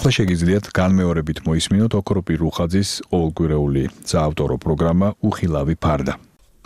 ახლა შეგიძლიათ განმეორებით მოისმინოთ ოქროპირ რუხაძის ყოველკვირეული საავტორო პროგრამა უხილავი ფარდა.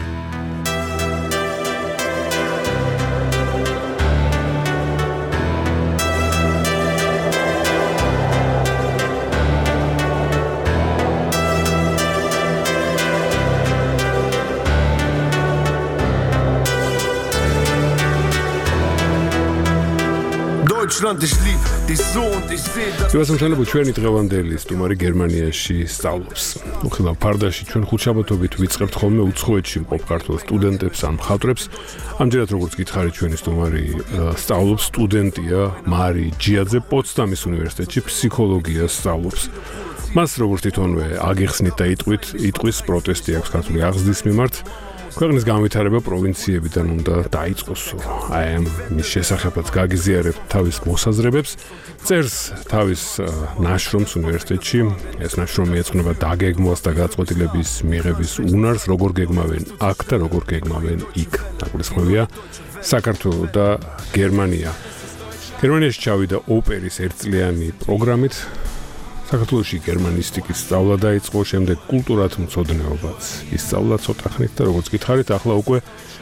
Სულაცამშენებლო ჩვენი დღევანდელი სტუმარი გერმანიაში სწავლობს. უხილავ ფარდაში ჩვენ ხუთშაბათობით ვიწყებთ ხოლმე უცხოეთში მყოფ ქართულ სტუდენტებს ან მხატვრებს. ამჯერად როგორც გითხარით ჩვენი სტუმარი სწავლობს, სტუდენტია მარი ჯიაძე პოცდამის უნივერსიტეტში ფსიქოლოგიას სწავლობს. მას როგორც თვითონვე აგიხსნით და იტყვის პროტესტი აქვს ქართული აღზრდის მიმართ. ქვეყნის განვითარება პროვინციებიდან უნდა დაიწყოს. აი ამ მის შესახებაც გაგიზიარებთ თავის მოსაზრებებს. წერს თავის ნაშრომს უნივერსიტეტში. ეს ნაშრომი ეძღვნება დაგეგმვას და გაწყვეტილების მიღების უნარს, როგორ გეგმავენ აქ და როგორ გეგმავენ იქ. დაგულისხმებია საქართველო და გერმანია. გერმანიაში ჩავიდა ოპერის ერთწლიანი პროგრამით. საქართველოში გერმანისტიკის სწავლა დაიწყო, შემდეგ კულტურათმცოდნეობაც ისწავლა ცოტა ხნით და როგორც გითხარით, ახლა უკვე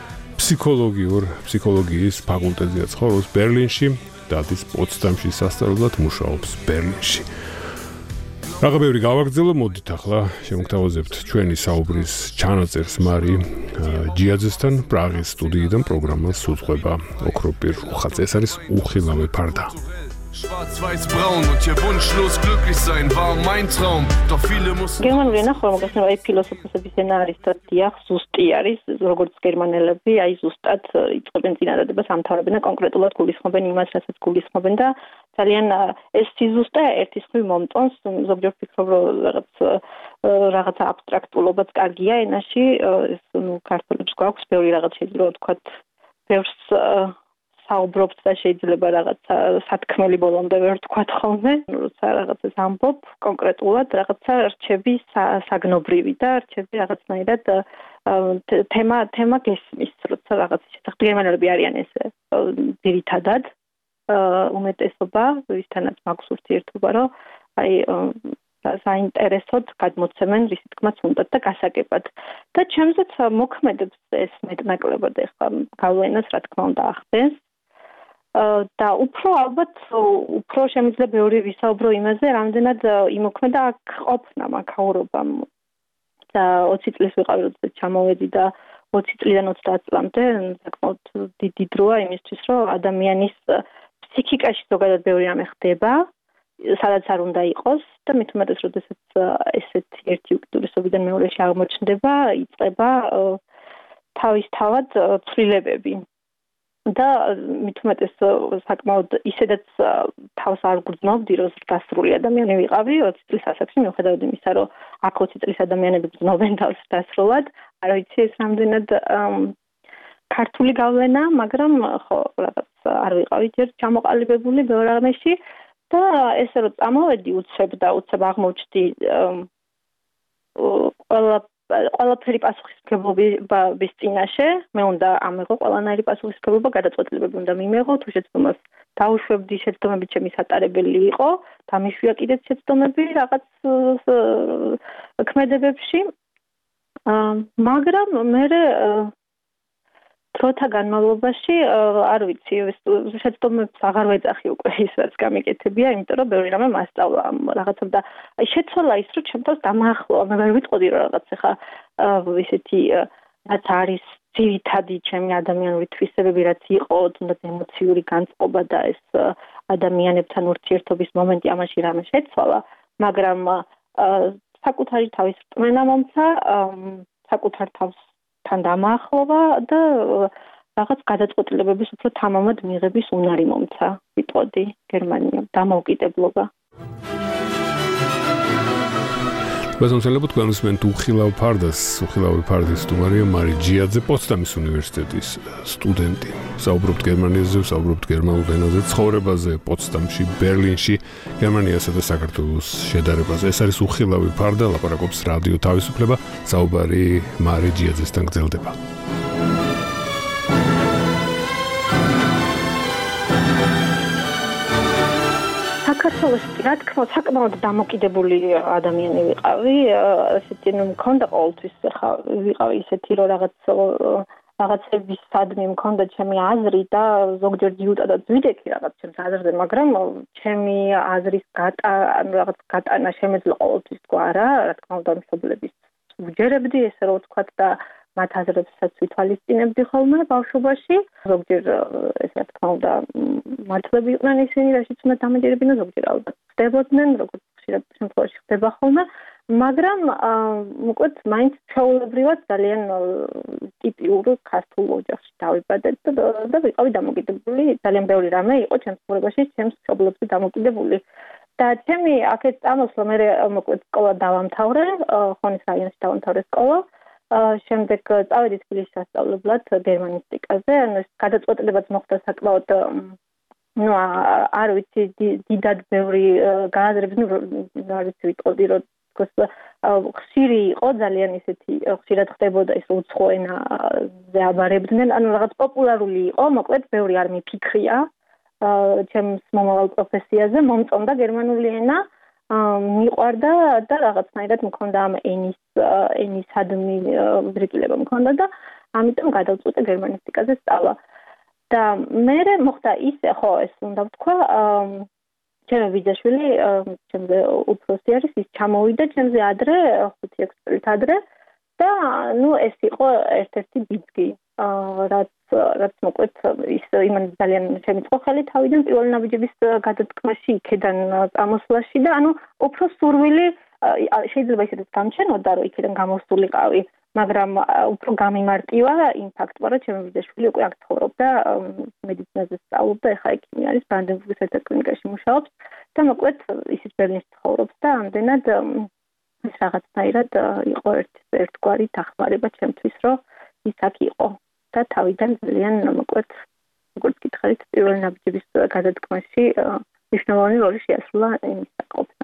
ფსიქოლოგიის ფაკულტეტზე ცხოვრობს ბერლინში, დადის პოცდამში სასწავლებლად მუშაობს ბერლინში. რაღა ბევრი გავაგრძელო, მოდით ახლა შემოგთავაზებთ ჩვენი საუბრის ჩანაწერს მარი ჯიაძესთან პრაღის სტუდიიდან პროგრამას უძღვება ოქროპირ რუხაძე. ეს არის უხილავი ფარდა. Schwarz-weiß-braun und hier wunschlos glücklich sein war mein Traum, doch viele mussten გერმანული ნახვა მოგესწრება აი ფილოსოფოსების ენა არის და დიახ ზუსტი არის როგორც გერმანელები აი ზუსტად იწყებენ წინადადებას ამთავრებენ და კონკრეტულად გულისხმობენ იმას რასაც გულისხმობენ და ძალიან ეს სიზუსტე ერთის მხრივ მომწონს ზოგჯერ ვფიქრობ რომ რაღაცა აბსტრაქტულობაც კარგია ენაში ეს ქართულებს გვაქვს ბევრი რაღაც შეიძლება ვთქვათ ბევრს საუბრობთ და შეიძლება რაღაცა სათქმელი ბოლომდე ვერ ვთქვათ ხოლმე, როცა რაღაცას ამბობ კონკრეტულად რაღაცა რჩები საგნობრივი და რჩები რაღაცნაირად თემა გესმის, როცა რაღაცის შესახებ გერმანელები არიან ესე ძირითადად უმეტესობა, ვისთანაც მაქვს ურთიერთობა, რომ აი საინტერესოდ გადმოცემენ რის თქმაც უნდათ და გასაგებად. და ჩემზეც მოქმედებს ეს მეტნაკლებად ახლა გავლენას რა თქმა უნდა ახდენს. და უფრო ალბათ უფრო შემიძლია ბევრი ვისაუბრო იმაზე, რამდენად იმოქმედა აქ ყოფნა მაქაურობამ. და 20 წლის ვიყავი, როდესაც ჩამოვედი და 20 წლიდან 30 წლამდე საკმაოდ დიდი დროა იმისთვის, რომ ადამიანის ფსიქიკაში ზოგადად ბევრი რამე ხდება, სადაც არ უნდა იყოს და მით უმეტეს, როდესაც ესეთი ერთი უკიდურესობიდან მეორეში აღმოჩნდება, იწყება თავისთავად ცვლილებები. და მით უმეტეს საკმაოდ ისედაც თავს არ გრძნობდი, რომ დასრული ადამიანი ვიყავი 20 წლის ასაკში, მიუხედავად იმისა, რომ აქ 20 წლის ადამიანები გრძნობენ თავს დასრულად, არ ვიცი ეს რამდენად ქართული გავლენა, მაგრამ ხო რაღაც არ ვიყავი ჯერ ჩამოყალიბებული ბევრ რამეში და ესე რომ წამოვედი უცებ აღმოჩნდი ყველაფერი პასუხისმგებლობის წინაშე, მე უნდა ამეღო ყველანაირი პასუხისმგებლობა, გადაწყვეტილებები უნდა მიმეღო, თუ შეცდომას დაუშვებდი, შეცდომები ჩემი სატარებელი იყო, დამიშვია კიდეც შეცდომები რაღაც ქმედებებში. მაგრამ მე დროთა განმავლობაში არ ვიცი, შეცდომებს აღარ ვეძახი უკვე ის რაც გამიკეთებია, იმიტომ რომ ბევრი რამე მასწავლა რაღაცა და აი შეცვალა ის რომ ჩემთვის დამაახლოა, მე ვერ ვიტყოდი რომ რაღაც ახლა ისეთი რაც არის ძირითადი ჩემი ადამიანური თვისებები რაც იყო, თუნდაც ემოციური განწყობა და ეს ადამიანებთან ურთიერთობის მომენტი ამაში რამე შეცვალა, მაგრამ საკუთარი თავის რწმენა მომცა, საკუთარ თავს თან დამაახლოვა და რაღაც გადაწყვეტილებების უფრო თამამად მიღების უნარი მომცა, ვიტყოდი გერმანია, დამოუკიდებლობა. Bazonselebut განსმენთ უხილავ ფარდის სტუმარია მარი ჯიაძე, პოცდამის უნივერსიტეტის სტუდენტი. საუბრობთ გერმანიაზე, საუბრობთ გერმანულ ენაზე, ცხოვრებაზე პოცდამში, ბერლინში, გერმანიასა და საქართველოს შედარებაზე. ეს არის უხილავი ფარდა, ლაპარაკობს რადიო თავისუფლება, საუბარი მარი ჯიაძესთან გრძელდება. საქართველოში რა თქმა უნდა საკმაოდ დამოკიდებული ადამიანი ვიყავი, ესეთი მქონდა ყოველთვის ხა ვიყავი ისეთი რომ რაღაცების სადმე მქონდა ჩემი აზრი და ზოგჯერ ჯიუტადაც ვიდექი რაღაც ჩემს აზრზე, მაგრამ ჩემი აზრის რაღაც გატანა შემეძლო ყოველთვის თქვა არა, რა თქმა უნდა მშობლების ვჯერებდი ესე რომ ვთქვათ და მათ აზრებსაც ვითვალისწინებდი ხოლმე ბავშვობაში. ზოგჯერ ეს რა თქმა უნდა მართლები იყვნენ ისინი, რაშიც უნდა დამეჯერებინა, ზოგჯერ ალბათ ხდებოდნენ, როგორც ხშირად შემთხვევაში ხდება ხოლმე, მაგრამ მოკლედ მაინც ჩვეულებრივად ძალიან ტიპიურ ქართულ ოჯახში დავიბადე და ვიყავი დამოკიდებული, ძალიან ბევრი რამე იყო ჩემს ცხოვრებაში, ჩემს მშობლებზე დამოკიდებული. და ჩემი აქეთ წამოსვლა მე მოკლედ სკოლა დავამთავრე, ხონის რაიონში დავამთავრე სკოლა. შემდეგ წავედი თბილისში სასწავლებლად გერმანისტიკაზე, ანუ ეს გადაწყვეტილებაც მოხდა საკმაოდ არ ვიცი დიდად ბევრი გააზრების, არ ვიცი ვიტყოდი რომ ხშირი იყო ძალიან ისეთი ხშირად ხდებოდა ის უცხო ენაზე აბარებდნენ, ანუ რაღაც პოპულარული იყო, მოკლედ ბევრი არ მიფიქრია ჩემს მომავალ პროფესიაზე, მომწონდა გერმანული ენა. მიყვარდა და რაღაცნაირად მქონდა ამ ენისადმი ბრიკილება მქონდა და ამიტომ გადავწყვიტე გერმანისტიკაზე სწავლა. და მერე მოხდა ისე, ხო, ეს უნდა ვთქვა, ჩემი ბიძაშვილი, ჩემზე უფროსი არის, ის ჩამოვიდა ჩემზე ადრე, 5-6 წლით ადრე და ეს იყო ერთ-ერთი ბიძგი, რაც მოკლედ ის იმან ძალიან შემიწყო ხელი თავიდან პირველი ნაბიჯების გადადგმაში, იქიდან წამოსვლაში და უფრო სურვილი შეიძლება ისედაც გამჩენოდა, რომ იქიდან გამოსულიყავი, მაგრამ უფრო გამიმარტივა იმ ფაქტმა, რომ ჩემი ბიძაშვილი უკვე აქ ცხოვრობდა, მედიცინაზე სწავლობდა, ახლა ექიმი არის, ბრანდენბურგის ერთ-ერთ კლინიკაში მუშაობს და მოკლედ ისიც ბერლინში ცხოვრობს და ამდენად ეს რაღაცნაირად იყო ერთგვარი დახმარება ჩემთვის, რომ ის აქ იყო. და თავიდან ძალიან მოკლედ როგორც გითხარით პირველი ნაბიჯების გადადგმაში მნიშვნელოვანი როლი შეასრულა იმის საკუთრება.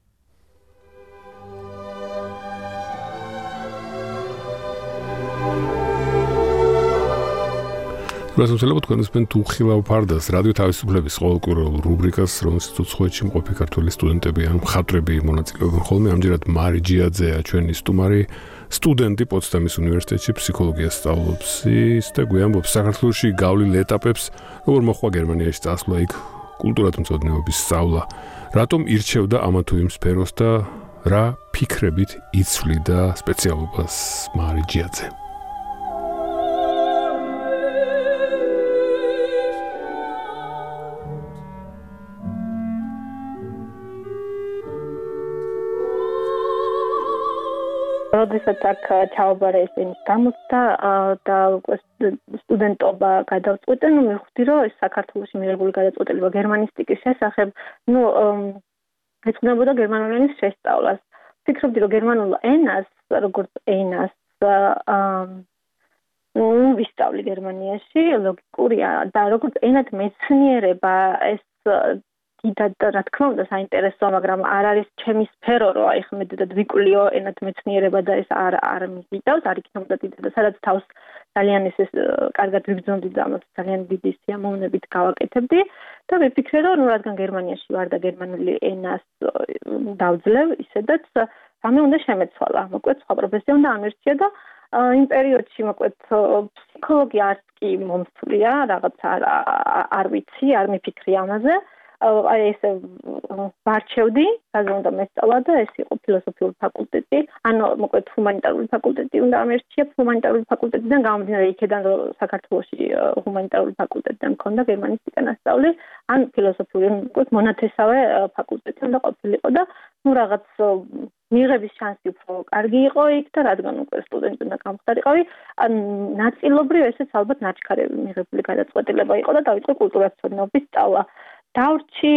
რასაუცელებლად თქვენსმენ თუ ხილავ ფარდას რადიო თავისუფლების ყოველკვირეულ რუბრიკას, რომელშიც უცხოეთში მყოფი ქართველი სტუდენტები ან მხატვრები მონაწილეობენ ხოლმე, ამჯერად მარი ჯიაძეა ჩვენი სტუმარი, სტუდენტი პოცდამის უნივერსიტეტში ფსიქოლოგიას სწავლობს და გვიამბობს საქართველოში გავლილ ეტაპებს, როგორ მოხდა გერმანიაში წასვლა, იქ კულტურათმცოდნეობის სწავლა, რატომ ირჩევდა ამა თუ იმ სფეროს და რა ფიქრებით იცვლიდა სპეციალობას მარი ჯიაძე. როდესაც აქ ჩავაბარე ესენის გამოცდა და სტუდენტობა გადავწყვიტე, მივხვდი, რომ ეს საქართველოში მიღებული გადაწყვეტილება გერმანისტიკის შესახებ, ეძღვნებოდა გერმანული ენის შესწავლას. ვფიქრობდი, რომ გერმანულ ენას, როგორც ენას, ვისწავლი გერმანიაში, ლოგიკურია და როგორც ენად მეცნიერება ეს დიდად რა თქმა უნდა საინტერესოა, მაგრამ არ არის ჩემი სფერო, რომ აი ხმედ ვიკვლიო ენად მეცნიერება და ეს არ მიგიტავს, არ იქნებოდა დიდად, სადაც თავს ძალიან ეს კარგად ვიბრძონდი და ამას ძალიან დიდი სიამოვნებით გავაკეთებდი და ვიფიქრე, რომ რადგან გერმანიაში ვარ და გერმანული ენას დავძლევ, ისედაც რამე უნდა შემეცვალა, მოკლედ სხვა პროფესია უნდა ამერჩია და იმ პერიოდში მოკლედ ფსიქოლოგია არც კი მომსვლია, რაღაც არ ვიცი, არ მიფიქრი ამაზე. აი ეს ვარჩევდი, რაზე უნდა მესწავლა და ეს იყო ფილოსოფიური ფაკულტეტი, ანუ მოკლედ ჰუმანიტარული ფაკულტეტი უნდა ამერჩია, ჰუმანიტარული ფაკულტეტიდან გამომდინარე იქიდან რომ საქართველოში ჰუმანიტარული ფაკულტეტიდან მქონდა გერმანისტიკა ნასწავლი, ან ფილოსოფიური მოკლედ მონათესავე ფაკულტეტი უნდა ყოფილიყო და რაღაც მიღების შანსი უფრო კარგი იყო იქ და რადგან უკვე სტუდენტი უნდა გამხდარიყავი, ნაწილობრივ ესეც ალბათ ნაჩქარევი მიღებული გადაწყვეტილება იყო და დავიწყე კულტურათმცოდნეობის სწავლა. დავრჩი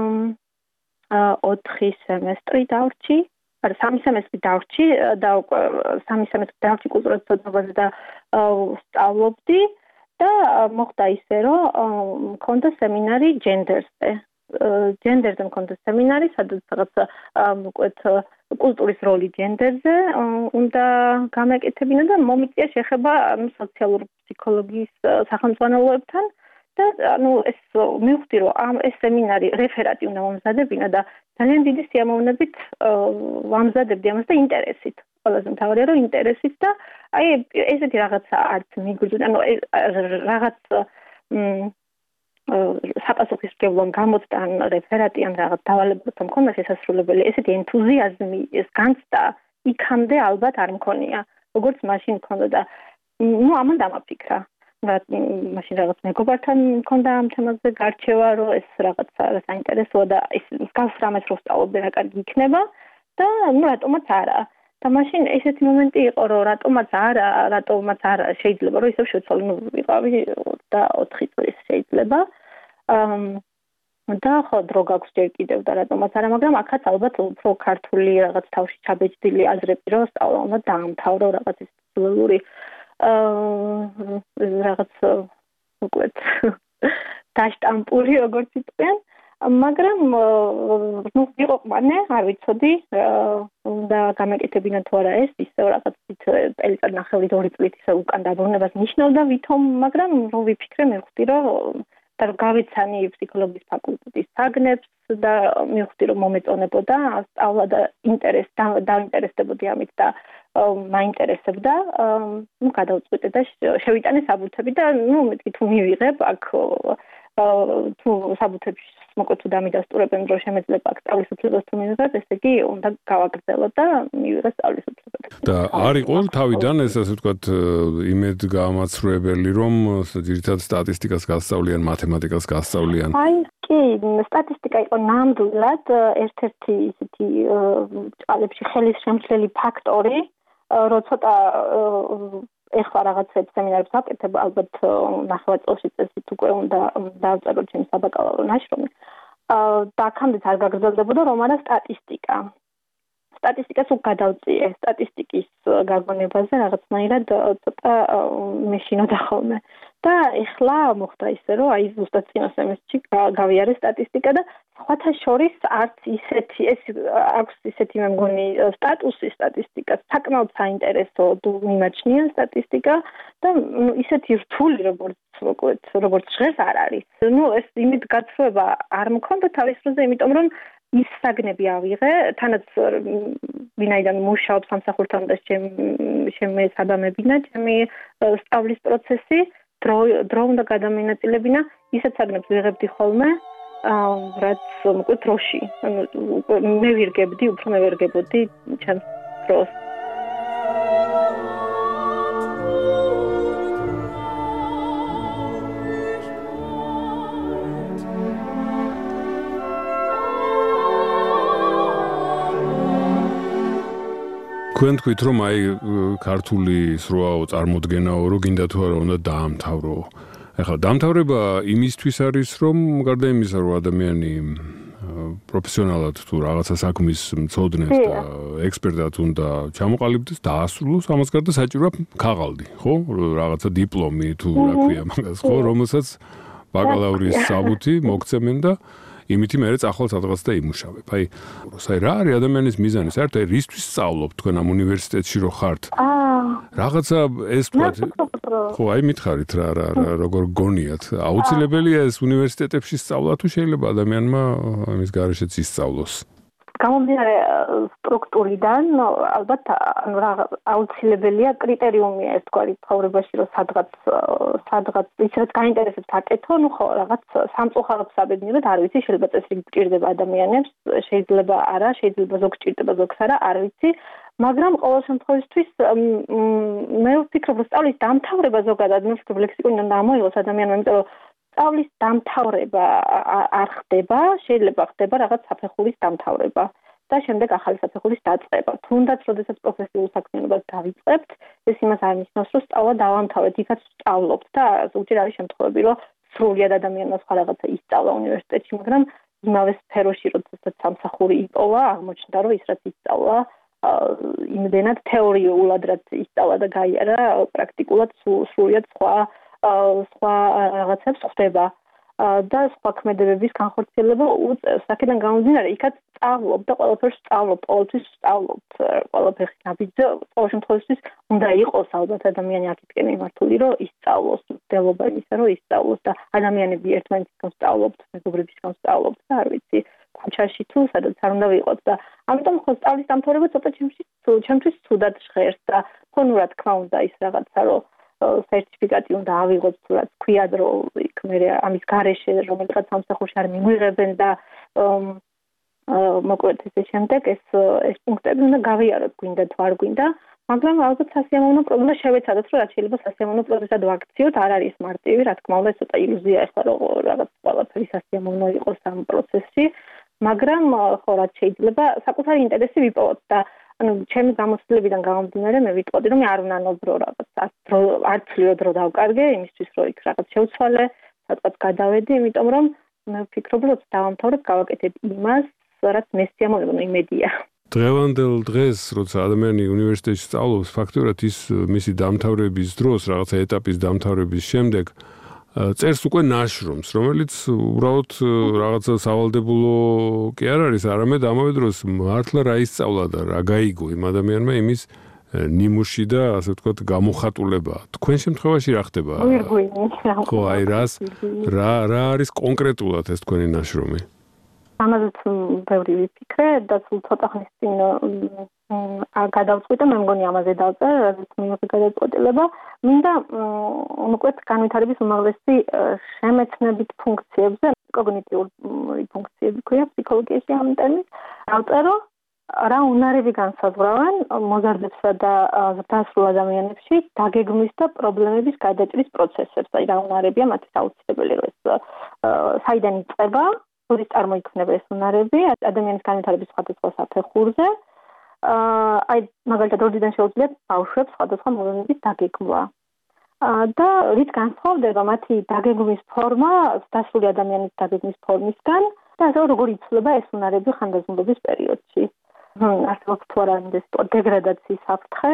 4 სემესტრი დავრჩი, არა 3 სემესტრი დავრჩი და 3 სემესტრი დავრჩი კულტურათმცოდნეობაზე და სწავლობდი და მოხდა ისე, რომ მქონდა სემინარი ჯენდერზე. ჯენდერზე მქონდა სემინარი, სადაც რაღაც მოკლედ კულტურის როლი ჯენდერზე უნდა გამეკეთებინა და მომიწია შეხება სოციალური ფსიქოლოგიის სახელმძღვანელოებთან და ანუ ეს მივხვდი რომ ამ ეს სემინარი რეფერატი უნდა მომზადებინა და ძალიან დიდი სიამოვნებით ვამზადებდი ამას და ინტერესით. ყველაზე მთავარია რომ ინტერესით და აი ესეთი რაღაცა არც მიგვიძუნა, ანუ რაღაც საპასუხისმგებლომ გამოწდა ან რეფერატი ან რაღაც დავალებებთან მქონდა შესასრულებელი, ესეთი ენთუზიაზმი, ეს განცდა იქამდე ალბათ არ მქონია, როგორც მაშინ მქონდა და ამან დამაფიქრა. მაშინ რაღაც მეგობართან მქონდა ამ თემაზე გარჩევა, რომ ეს რაღაცა საინტერესოა და ეს მსგავს რამეს რო ვსწავლობდი რა კარგი იქნება და რატომაც არა. და მაშინ ესეთი მომენტი იყო, რომ რატომაც არა შეიძლება რომ ისევ შევცვალო, ვიყავი 24 წლის შეიძლება. და ხო დრო გაქვს ჯერ კიდევ და რატომაც არა, მაგრამ აქაც ალბათ უფრო ქართული რაღაც თავში ჩაბეჭდილი აზრები რომ სწავლა უნდა დაამთავრო რაღაც ის სულური რაღაც უკვეთ დაშტამპური როგორც იტყვიან, მაგრამ იყო მანე არ ვიცოდი და გამეკეთებინა თუ არა ეს ისევ რაღაც წელიწად ნახევრით 2 წლით ისე უკან დაბრუნებას ნიშნავდა ვითომ, მაგრამ რომ ვიფიქრე მივხვდი რომ და გავეცანი ფსიქოლოგიის ფაკულტეტის საგნებს და მივხვდი რომ მომეწონებოდა სწავლა და დაინტერესდებოდი ამით და მაინტერესებდა, გადავწყვიტე და შევიტანე საბუთები და მეთქი თუ მივიღებ აქ თუ საბუთებში მოკლედ თუ დამიდასტურებენ რომ შემეძლება აქ სწავლის უფლებას თუ მივიღებ, ესე იგი უნდა გავაგრძელო და მივიღე სწავლის უფლება. და არ იყო თავიდან ეს ასე ვთქვათ იმედგამაცრუებელი რომ ძირითადად სტატისტიკას გასწავლიან, მათემატიკას გასწავლიან? აი კი, სტატისტიკა იყო ნამდვილად ერთ-ერთი ისეთი ჭალებში ხელის შემცვლელი ფაქტორი, რომ ცოტა ეხლა რაღაცებს სემინარებს ვაკეთებ, ალბათ ნახევარ წელში წესით უკვე უნდა დავწერო ჩემი საბაკალავრო ნაშრომი. და აქამდეც არ გაგრძელდებოდა რომ არა სტატისტიკა. სტატისტიკას უკადავწიე, სტატისტიკის გაგონებაზე რაღაცნაირად ცოტა მეშინოდა ხოლმე. და ეხლა მოხდა ისე რომ აი ზუსტად წინა სემესტრში გავიარე სტატისტიკა და სხვათა შორის არც ისეთი ეს აქვს ისეთი მე მგონი სტატუსი სტატისტიკას საკმაოდ საინტერესო მიმაჩნია სტატისტიკა და ისეთი რთული როგორც ჟღერს არ არის. ეს იმით გაცვლება არ მქონდა თავის დროზე, იმიტომ რომ ის საგნები ავიღე, თანაც ვინაიდან მუშაობ სამსახურთან და შემესაბამებინა ჩემი სწავლის პროცესი, დრო უნდა გადამენაწილებინა, ისეთ საგნებს ვიღებდი ხოლმე, რაც მოკლედ დროში. მე ვირგებდი, უფრო მე ვერგებოდი ჩემს დროს. თქვენ თქვით რომ აი ქართული სროაო წარმოდგენაო რო გინდა თუ არა უნდა დაამთავრო. ეხლა დამთავრება იმისთვის არის რომ გარდა იმისა რომ ადამიანი პროფესიონალად თუ რაღაცა საქმის მცოდნეს და ექსპერტად უნდა ჩამოყალიბდეს, დაასრულოს, ამას გარდა საჭიროა ქაღალდი, ხო? რაღაცა დიპლომი თუ რა ქვია მაგას, ხო, რომელსაც ბაკალავრის საბუთი მოგცემენ და იმითი მე წახვალ სადღაც და იმუშავებ. აი, რა არის ადამიანის მიზანი? საერთოდ რისთვის სწავლობ თქვენ ამ უნივერსიტეტში რო ხართ? რაღაცა ეს თქვა. ხო, აი მითხარით რა როგორ გონიათ? აუცილებელია ეს უნივერსიტეტებში სწავლა თუ შეიძლება ადამიანმა ამის გარეშეც ისწავლოს? გამომდინარე სტრუქტურიდან, ალბათ აუცილებელია კრიტერიუმია ეს თქვა ცხოვრებაში, რომ სადღაც ისედაც გაინტერესებს აკეთო, ხო, რაღაც სამწუხაროდ საბედნიეროდ არ ვიცი, შეიძლება წესრიგი გჭირდება ადამიანებს, შეიძლება არა, შეიძლება ზოგ გჭირდება, ზოგს არა, არ ვიცი, მაგრამ ყოველ შემთხვევაში მე ვფიქრობ, რომ სწავლის დამთავრება ზოგადად, მე ვფიქრობ, ლექსიკონიდან ამოიღოს ადამიანმა, იმიტომ რომ სწავლის დამთავრება არ ხდება, შეიძლება ხდება რაღაც საფეხურის დამთავრება და შემდეგ ახალი საფეხურის დაწყება. თუნდაც, როდესაც პროფესიულ საქმიანობას დავიწყებთ, ეს იმას არ ნიშნავს, რომ სწავლა დავამთავრეთ, იქაც ვსწავლობთ და ზოგჯერ არის შემთხვევები, რომ სრულად ადამიანმა სხვა რაღაცა ისწავლა უნივერსიტეტში, მაგრამ იმავე სფეროში, როდესაც სამსახური იპოვა, აღმოჩნდა, რომ ის რაც ისწავლა, იმდენად თეორიულად რაც ისწავლა და გაიარა, პრაქტიკულად სრულად სხვა რაღაცებს ხდება. და სხვა ქმედებების განხორციელება უწევს. აქედან გამომდინარე, იქაც სწავლობ და ყველაფერს სწავლობ, ყოველთვის სწავლობ, ყველაფერს ნაბიჯზე, ყოველ შემთხვევაში უნდა იყოს ალბათ ადამიანი აქეთკენ მიმართული, რომ ისწავლოს, მცდელობა იმისა, რომ ისწავლოს და ადამიანები ერთმანეთისგან სწავლობთ, მეგობრებისგან სწავლობთ და არ ვიცი, ქუჩაში თუ სადაც არ უნდა ვიყოთ და ამიტომ ხო სწავლის დამთავრება ცოტა ჩემთვის ცუდად ჟღერს და ხო რა თქმა უნდა ის რაღაცა რომ სერტიფიკატი უნდა ავიღოთ თუ რაც ქვია რომ იქ მე ამის გარეშე რომელიღაც სამსახურში არ მიგვიღებენ და მოკლედ ესე შემდეგ ეს პუნქტები უნდა გავიაროთ გვინდა თუ არ გვინდა მაგრამ ალბათ სასიამოვნო პროგრამა შევეცადოთ რომ რაც შეიძლება სასიამოვნო პროგრამად ვაქციოთ არ არის მარტივი რა თქმა უნდა ცოტა ილუზია ახლა რომ რაღაც ყველაფერი სასიამოვნო იყოს ამ პროცესში მაგრამ ხო რაც შეიძლება საკუთარი ინტერესი ვიპოვოთ და ანუ ჩემი გამოცდილებიდან გამომდინარე მე ვიტყოდი რომ მე არ ვნანობრო რაღაცა არ ცლიო დრო დავკარგე იმისთვის რომ იქ რაღაც შევცვალე სადღაც გადავედი იმიტომ რომ მე ვფიქრობ რომ დავამთავრებ გავაკეთებ იმას რაც მე სიამოვნებო იმედია დღევანდელ დღეს როცა ადამიანი უნივერსიტეტში სწავლობს ფაქტობრივად ის მისი დამთავრების დროს რაღაცა ეტაპის დამთავრების შემდეგ წერს უკვე ნაშრომს, რომელიც უბრალოდ რაღაცა სავალდებულო კი არ არის, არამედ ამავე დროს მართლა რა ისწავლა და რა გაიგო იმ ადამიანმა იმის ნიმუში და ასე ვთქვათ გამოხატულება. თქვენ შემთხვევაში რა ხდება? ხო, აი რა არის კონკრეტულად ეს თქვენი ნაშრომი? ამაზეც ბევრი ვიფიქრე და სულ ცოტა ხნის წინ გადავწყვიტე, მე მგონი ამაზე დავწერ, რაც მიიღე გადაწყვეტილება. მინდა მოკლედ განვითარების უმაღლესი შემეცნებით ფუნქციებზე, კოგნიტიური ფუნქციები ქვია ფსიქოლოგიაში ამ ტერმინს, დავწერო რა უნარები განსაზღვრავენ მოზარდებსა და ზრდასრულ ადამიანებში დაგეგმვის და პრობლემების გადაჭრის პროცესებს. აი რა უნარებია მათი აუცილებელი რომ ეს საიდან იწყება, როდის წარმოიქმნება ეს უნარები ადამიანის განვითარების სხვადასხვა საფეხურზე. აი მაგალითად როდიდან შეუძლიათ ბავშვებს სხვადასხვა მოვლენების დაგეგმვა. და რით განსხვავდება მათი დაგეგმვის ფორმა დასრული ადამიანის დაგეგმვის ფორმისგან და ასე როგორ იცვლება ეს უნარები ხანდაზმულობის პერიოდში. არსებობს თუ არა იმის დეგრადაციის საფრთხე.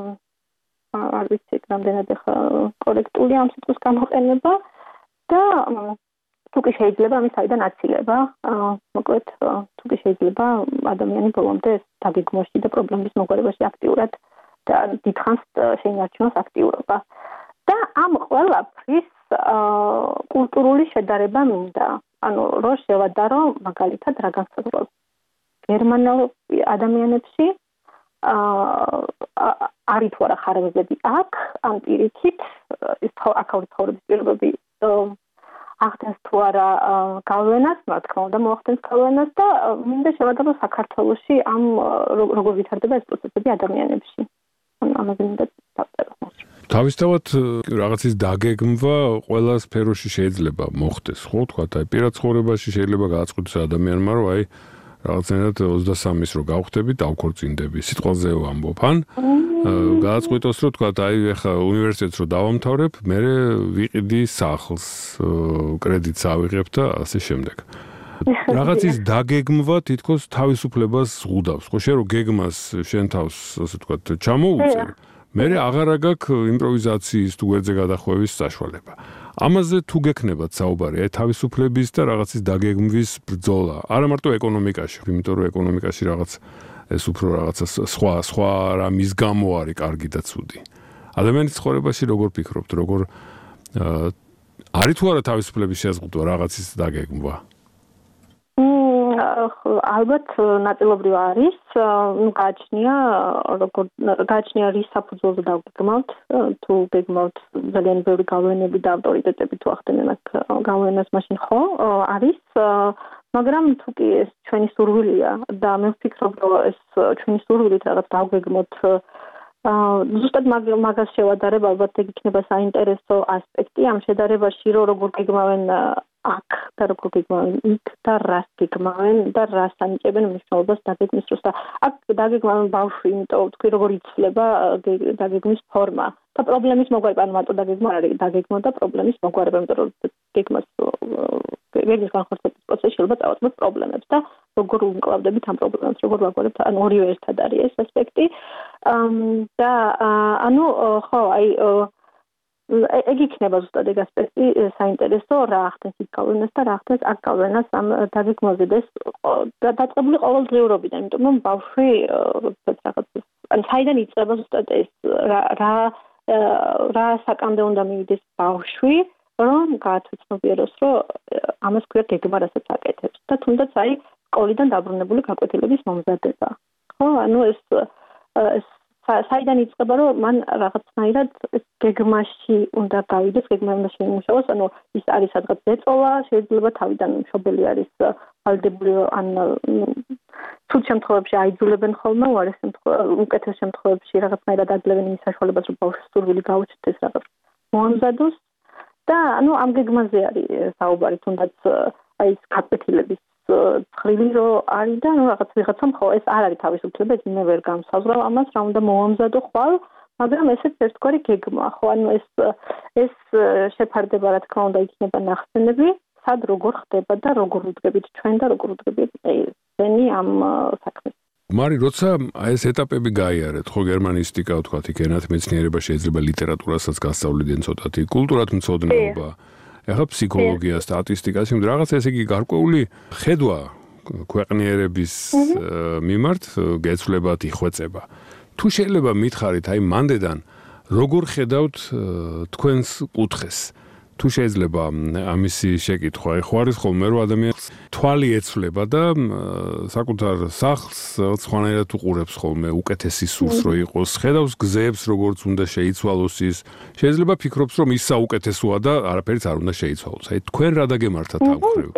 არ ვიცი რამდენად კორექტული ამ სიტყვის გამოყენება და თუკი შეიძლება ამის საიდან აცილება, მოკლედ თუკი შეიძლება ადამიანი ბოლომდე დაგეგმვაში და პრობლემის მოგვარებაში აქტიურად და დიდხანს შეინარჩუნოს აქტიურობა. და ამ ყველაფრის კულტურული შედარება მინდა. ანუ რო შევადარო მაგალითად რა განსაზღვრავს გერმანელ ადამიანებში არის თუ არა ხარებები აქ ამ პირიქით ის აქაური ცხოვრების პირობები ახდენს თუ არა გავლენას, რა თქმა უნდა მოახდენს გავლენას და მინდა შევადარო საქართველოში ამ როგორ ვითარდება ეს პროცესები ადამიანებში. ამაზე მინდა დავწერო. თავისთავად რაღაცის დაგეგმვა ყველა სფეროში შეიძლება მოხდეს, ხო, თქვა, აი პირად ცხოვრებაში შეიძლება გააწყვეტოს ადამიანმა, რომ აი რაღაცნაირად 23-ის რო გავხდები, დავქორწინდები, სიტყვაზე ვამბობ, ან გააწყვეტოს, რომ თქვა, აი ეხლა უნივერსიტეტს რო დავამთავრებ, მე ვიყიდი სახლს, კრედიტს ავიღებ და ასე შემდეგ. რაღაცის დაგეგმვა თითქოს თავისუფლებას ზღუდავს. ხო, შენ რო გეგმას შენ თავს, ასე ვთქვათ, ჩამოუწერ მე აღარ აგაქვს იმპროვიზაციის თუ გვერდზე გადახვევის საშუალება. ამაზე თუ გექნებათ საუბარი, აი თავისუფლების და რაღაცის დაგეგმვის ბრძოლა. არა მარტო ეკონომიკაში, იმიტომ რომ ეკონომიკაში რაღაც ეს უფრო რაღაცა სხვა რამის გამო არის კარგი და ცუდი. ადამიანის ცხოვრებაში როგორ ფიქრობთ, როგორ არის თუ არა თავისუფლების შეზღუდვა რაღაცის დაგეგმვა? ალბათ ნაწილობრივ არის, გააჩნია რის საფუძველზე დავგეგმავთ, თუ გეგმავთ ძალიან ბევრი გავლენები და ავტორიტეტები თუ ახდენენ აქ გავლენას მაშინ ხო არის, მაგრამ თუ კი ეს ჩვენი სურვილია და მე ვფიქრობ რომ ეს ჩვენი სურვილით რაღაც დავგეგმოთ ზუსტად მაგას შევადარებ ალბათ ეგ იქნება საინტერესო ასპექტი ამ შედარებაში რომ როგორ გეგმავენ აქ და როგორ გეგმავენ იქ და რას გეგმავენ და რას ანიჭებენ მნიშვნელობას დაგეგმვის დროს და აქ დაგეგმავენ ბავშვი იმიტომ თქვი როგორ იცვლება დაგეგმვის ფორმა და პრობლემის მოგვარება ანუ მარტო დაგეგმა არ არის დაგეგმა და პრობლემის მოგვარება იმიტომ რომ გეგმას გეგმის განხორციელების პროცესში შეიძლება წავაწყოთ პრობლემებს და როგორ უმკლავდებით ამ პრობლემებს როგორ ვაგვარებთ ანუ ორივე ერთად არის ეს ასპექტი და ანუ ხო აი ეგ იქნება ზუსტად ეგ ასპექტი საინტერესო რა ახდენს იქ გავლენას და რა ახდენს აქ გავლენას ამ დაგეგმაზე და ეს დაწყებული ყოველდღიურობიდან, იმიტომ რომ ბავშვი რაღაც ან საიდან იწყება ზუსტად ეს რა საკამდე უნდა მივიდეს ბავშვი, რომ გაათვითმობიეროს, რომ ამას ქვია გეგმა, რასაც აკეთებს და თუნდაც აი სკოლიდან დაბრუნებული გაკვეთილების მომზადება. ხო, ანუ ეს საიდან იწყება, რომ მან რაღაცნაირად გეგმაში უნდა გავიდეს, გეგმა უნდა შეიმუშაოს, ანუ ის არის სადღაც ეწოლა, შეიძლება თავიდან მშობელი არის ვალდებული, ან ცუდ შემთხვევებში აიძულებენ ხოლმე, უკეთეს შემთხვევებში რაღაცნაირად აძლევენ იმის საშუალებას, რომ ბავშვს სურვილი გაუჩნდეს რაღაც მოამზადოს და ანუ ამ გეგმაზე არის საუბარი, თუნდაც აი ეს გაკვეთილების ცხრილი რო არის და რაღაც ვიღაცამ ხო ეს არ არის თავისუფლება, ეს მე ვერ გამსაზღვრავ ამას, რა უნდა მოამზადო ხვალ, მაგრამ ესეც ერთგვარი გეგმაა, ხო, ანუ ეს შეფარდება, რა თქმა უნდა, იქნება ნახსენები, სად როგორ ხდება და როგორ ვუდგებით ჩვენ და როგორ ვუდგებით ესენი ამ საქმეს. მარი, როცა ეს ეტაპები გაიარეთ, ხო, გერმანისტიკა, ვთქვათ, იქ ენათმეცნიერება შეიძლება ლიტერატურასაც გასწავლიდნენ ცოტათი, კულტურათმცოდნეობა, ეხლა ფსიქოლოგია, სტატისტიკა, იმ რაღაც ესე იგი გარკვეული ხედვა ქვეყნიერების მიმართ გეცვლებათ იხვეწება. თუ შეიძლება მითხარით, აი მანდედან როგორ ხედავთ თქვენს კუთხეს? თუ შეიძლება ამისი შეკითხვა, ხო არის ხოლმე რომ ადამიანს თვალი ეცვლება და საკუთარ სახლს სხვანაირად უყურებს ხოლმე, უკეთესი სურს რომ იყოს, ხედავს გზებს როგორც უნდა შეიცვალოს ის. შეიძლება ფიქრობს რომ ის საუკეთესოა და არაფერიც არ უნდა შეიცვალოს. აი თქვენ რა დაგემართათ ამ მხრივ?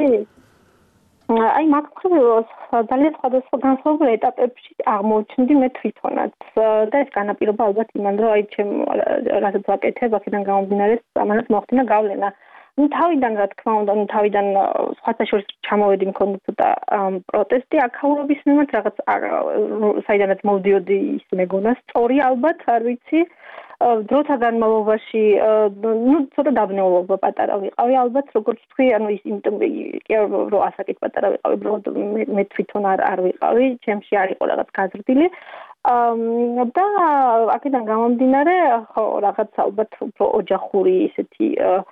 აი მაგ მხრივ ძალიან სხვადასხვა განსხვავებულ ეტაპებში აღმოჩნდი მე თვითონაც და ეს განაპირობა ალბათ იმან რომ აი ჩემ რასაც ვაკეთებ აქედან გამომდინარე ამანაც მოხდინა გავლენა. თავიდან რა თქმა უნდა, თავიდან სხვათა შორის ჩამოვედი მქონდა ცოტა პროტესტი აქაურობის მიმართ რაღაც საიდანაც მოვდიოდი ის მეგონა სწორი ალბათ არ ვიცი დროთა განმავლობაში ცოტა დაბნეულობა პატარა ვიყავი ალბათ როგორც თქვი ანუ ის იმიტომ რომ ასაკით პატარა ვიყავი უბრალოდ მე თვითონ არ ვიყავი ჩემში არ იყო რაღაც გაზრდილი და აქედან გამომდინარე ხო რაღაც ალბათ უფრო ოჯახური ისეთი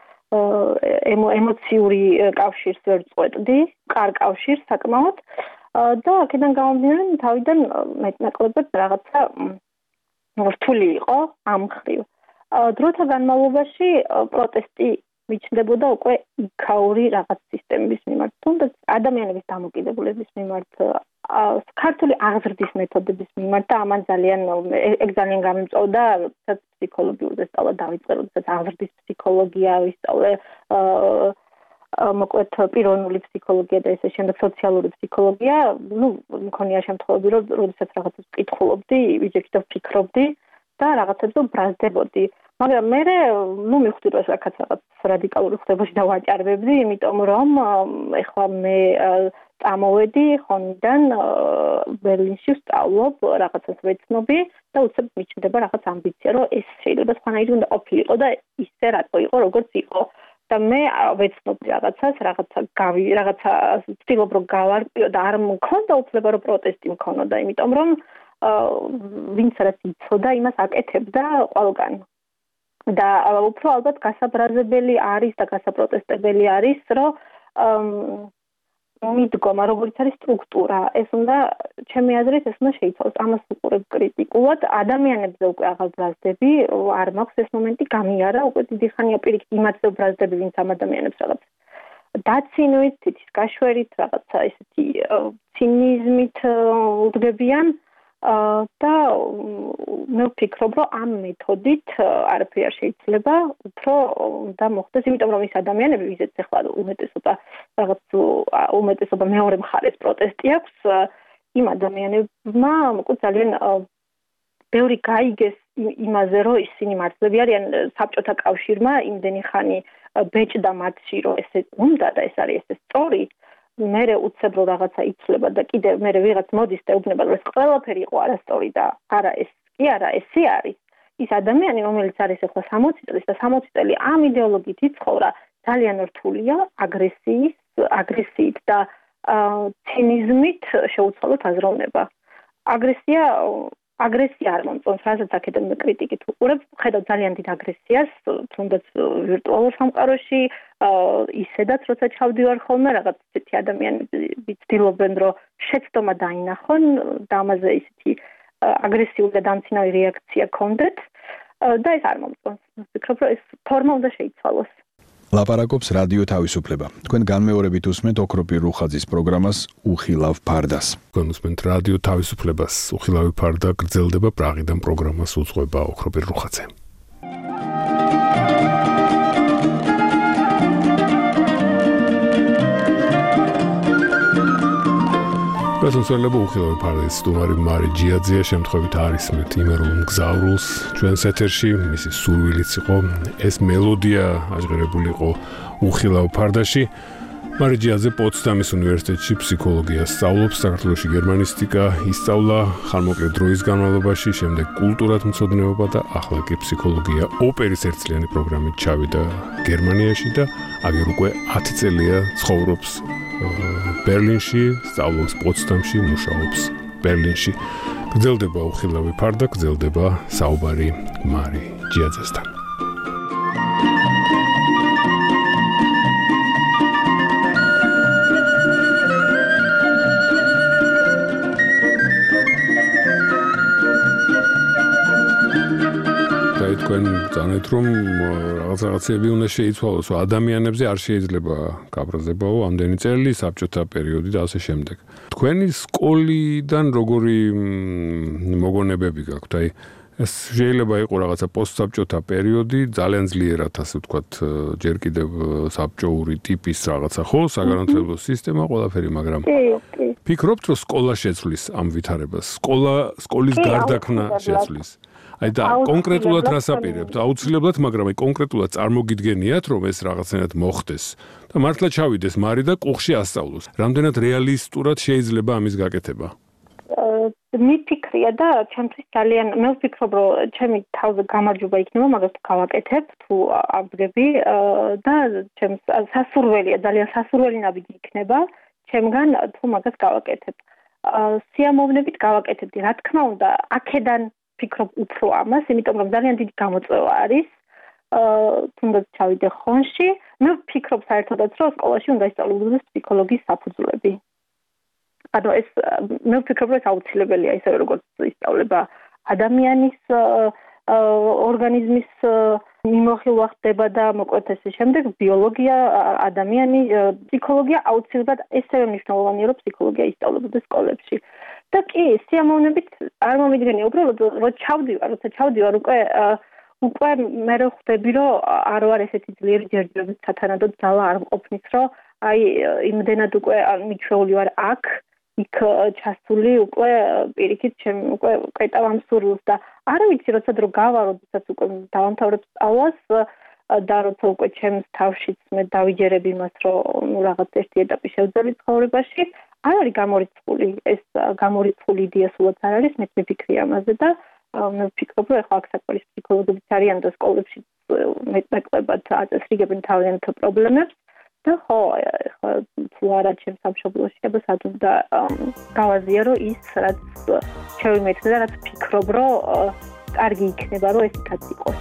ემოციური კავშირს ვერ წყვეტდი, კარგ კავშირს საკმაოდ და აქედან გამომდინარე თავიდან მეტნაკლებად რაღაცა რთული იყო ამ მხრივ. დროთა განმავლობაში პროტესტი მიჩნდებოდა უკვე იქაური რაღაც სისტემის მიმართ, თუნდაც ადამიანების დამოკიდებულების მიმართ, ქართული აღზრდის მეთოდების მიმართ და ამან ძალიან გამიმწვავდა, როდესაც ფსიქოლოგიურზე სწავლა დავიწყე, როდესაც აღზრდის ფსიქოლოგია ვისწავლე, მოკლედ პიროვნული ფსიქოლოგია და ესე შემდეგ სოციალური ფსიქოლოგია, მქონია შემთხვევები, რომ როდესაც რაღაცას ვკითხულობდი, ვიჯექი და ვფიქრობდი და რაღაცებზე ვბრაზდებოდი. მაგრამ მე მივხვდი რომ ეს რაღაც რადიკალური ხდებაში დავაჭარბებდი, იმიტომ რომ ეხლა მე წამოვედი ხონიდან ბერლინში ვსწავლობ რაღაცას ვეცნობი და უცებ მიჩნდება რაღაც ამბიცია, რომ ეს შეიძლება სხვანაირი უნდა ყოფილიყო და ისე რატო იყო, როგორც იყო. და მე ვეცნობდი რაღაცას ვცდილობ რომ გავარკვიო და არ მქონდა უფლება რომ პროტესტი მქონოდა, იმიტომ რომ ვინც რაც იცოდა, იმას აკეთებდა ყველგან. და უფრო ალბათ გასაბრაზებელი არის და გასაპროტესტებელი არის, რომ მიდგომა, როგორც არის სტრუქტურა, ეს უნდა, ჩემი აზრით, ეს უნდა შეიცვალოს. ამას უყურებ კრიტიკულად, ადამიანებზე უკვე აღარ ბრაზდები, არ მაქვს ეს მომენტი გამიარა, უკვე დიდი ხანია პირიქით იმათზე ვბრაზდები, ვინც ამ ადამიანებს რაღაც დაცინვით, თითის გაშვერით, რაღაცა ესეთი ცინიზმით უდგებიან და მე ვფიქრობ, რომ ამ მეთოდით არაფერი არ შეიძლება, უფრო უნდა მოხდეს, იმიტომ რომ ის ადამიანები, ვიზეც ახლა უმეტესობა მეორე მხარეს პროტესტი აქვს, იმ ადამიანებმა ძალიან ბევრი გაიგეს იმაზე, რომ ისინი მართლები არიან, საბჭოთა კავშირმა იმდენი ხანი ბეჭდა მათში, რომ ესე უნდა და ეს არის ესე სწორი. მერე უცებ რომ რაღაცა იცვლება და კიდე მერე ვიღაც მოდის და ეუბნება რომ ეს ყველაფერი იყო არასწორი და არა ეს კი არა ესე არის ის ადამიანი რომელიც არის ახლა 60 წლის და 60 წელი ამ იდეოლოგიით იცხოვრა ძალიან რთულია აგრესიით და ცინიზმით შეუცვალოთ აზროვნება აგრესია აგრესია არ მომწონს, რასაც აქედან კრიტიკით უყურებ, ხედავ ძალიან დიდ აგრესიას, თუნდაც ვირტუალურ სამყაროში, ისედაც როცა ჩავდივარ ხოლმე, რაღაც ისეთი ადამიანები ცდილობენ, რომ შეცდომა დაინახონ და ამაზე ისეთი აგრესიული და დამცინავი რეაქცია ქონდეთ და ეს არ მომწონს. ვფიქრობ, რომ ეს ფორმა უნდა შეიცვალოს. ლაპარაკობს რადიო თავისუფლება. თქვენ განმეორებით უსმენთ ოქროპირ რუხაძის პროგრამას უხილავ ფარდას. თქვენ უსმენთ რადიო თავისუფლებას. უხილავი ფარდა გრძელდება პრაღიდან პროგრამას უძღვება ოქროპირ რუხაძე. გასულსველებო უხილავი ფარდის სტუმარი მარი ჯიაძეა, შემთხვევით არის მეთ იმერულ მგზავრულს ჩვენს ეთერში, მისი სურვილიც იყო ეს მელოდია აჟღერებული იყო უხილავ ფარდაში. მარი ჯიაძე პოტსდამის უნივერსიტეტში ფსიქოლოგიას სწავლობს, საქართველოში გერმანისტიკა ისწავლა ხანმოკლე დროის განმავლობაში, შემდეგ კულტურათმცოდნეობა და ახლა კი ფსიქოლოგია ოპერის ერთწლიანი პროგრამით ჩავიდა გერმანიაში და აგერ უკვე 10 წელია ცხოვრობს ბერლინში, სწავლობს პოტსდამში, მუშაობს ბერლინში. გრძელდება უხილავი ფარდა, გრძელდება საუბარი მარი ჯიაძესთან. თქვენ ძანეთ რომ რაღაცები უნდა შეიცვალოს, ადამიანებზე არ შეიძლება გაბრაზებაო ამდენი წელი, საბჭოთა პერიოდი და ასე შემდეგ. თქვენი სკოლიდან როგორი მოგონებები გაქვთ? აი ეს შეიძლება იყოს რაღაცა პოსტსაბჭოთა პერიოდი, ძალიან ძლიერად ასე ვთქვათ, ჯერ კიდევ საბჭოური ტიპის რაღაცა ხო, საგანმანათლებლო სისტემა, ყველაფერი, მაგრამ ფიქრობთ რომ სკოლა შეცვლის ამ ვითარებას? სკოლის გარდაქმნა შეცვლის? აი და კონკრეტულად რას აპირებთ? აუცილებლად, მაგრამ აი კონკრეტულად წარმოგიდგენიათ, რომ ეს რაღაცნაირად მოხდეს და მართლა ჩავიდეს მარი და კუხში ასწავლოს. რამდენად რეალისტურად შეიძლება ამის გაკეთება? მიფიქრია და ჩემთვის ძალიან მე ვფიქრობ, რომ ჩემი თავზე გამარჯვება იქნება, მაგას გავაკეთებ თუ აბრები და ჩემს სასურველია, ძალიან სასურველი ნაბიჯი იქნება ჩემგან თუ მაგას გავაკეთებ. სიამოვნებით გავაკეთებდი, რა თქმა უნდა, აქედან ვფიქრობ უფრო ამას, იმიტომ რომ ძალიან დიდი გამოწვევა არის. თუნდაც ჩავიდე ხონში, მე ვფიქრობ საერთოდაც, რომ სკოლაში უნდა ისწავლოს ფსიქოლოგიის საფუძვლები. ანუ ეს მე ვფიქრობ, რომ ეს აუცილებელია, ისე როგორც ისწავლება ადამიანის ორგანიზმის მიმოხილვა ხდება და მოკლედ ესე შემდეგ ბიოლოგია, ადამიანი, ფსიქოლოგია აუცილებლად ესევე მნიშვნელოვანია, რომ ფსიქოლოგია ისწავლებოდეს სკოლებში. და კი, სიამოვნებით არ მომიდგენია უბრალოდ, რომ როცა ჩავდივარ უკვე მე ხვდები, რომ არ ვარ ესეთი ძლიერი ჯერჯერობით სათანადოდ ძალა არ მყოფნის, რომ აი იმდენად უკვე მიჩვეული ვარ აქ, იქ ჩასული უკვე პირიქით ჩემ უკვე კეტავ ამ სურვილს და არ ვიცი, როცა დრო გავა, როდესაც უკვე დავამთავრებ სწავლას და როცა უკვე ჩემს თავშიც მე დავიჯერებ იმას, რომ რაღაც ერთი ეტაპი შევძლებ ცხოვრებაში, არ არის გამორიცხული, ეს გამორიცხული იდეა სულაც არ არის, მე ვფიქრი ამაზე და მე ვფიქრობ, რომ ახლა აქ საკვირის ფსიქოლოგები არიან და სკოლებში მეტნაკლებად აწესრიგებენ თავიანთ პრობლემებს და ხო, ახლა თუ არა ჩემს სამშობლოში, აბა სად უნდა გავაზიარო რომ ის რაც შევიმეცნე და რაც ვფიქრობ, რომ კარგი იქნება, რომ ეს იქაც იყოს.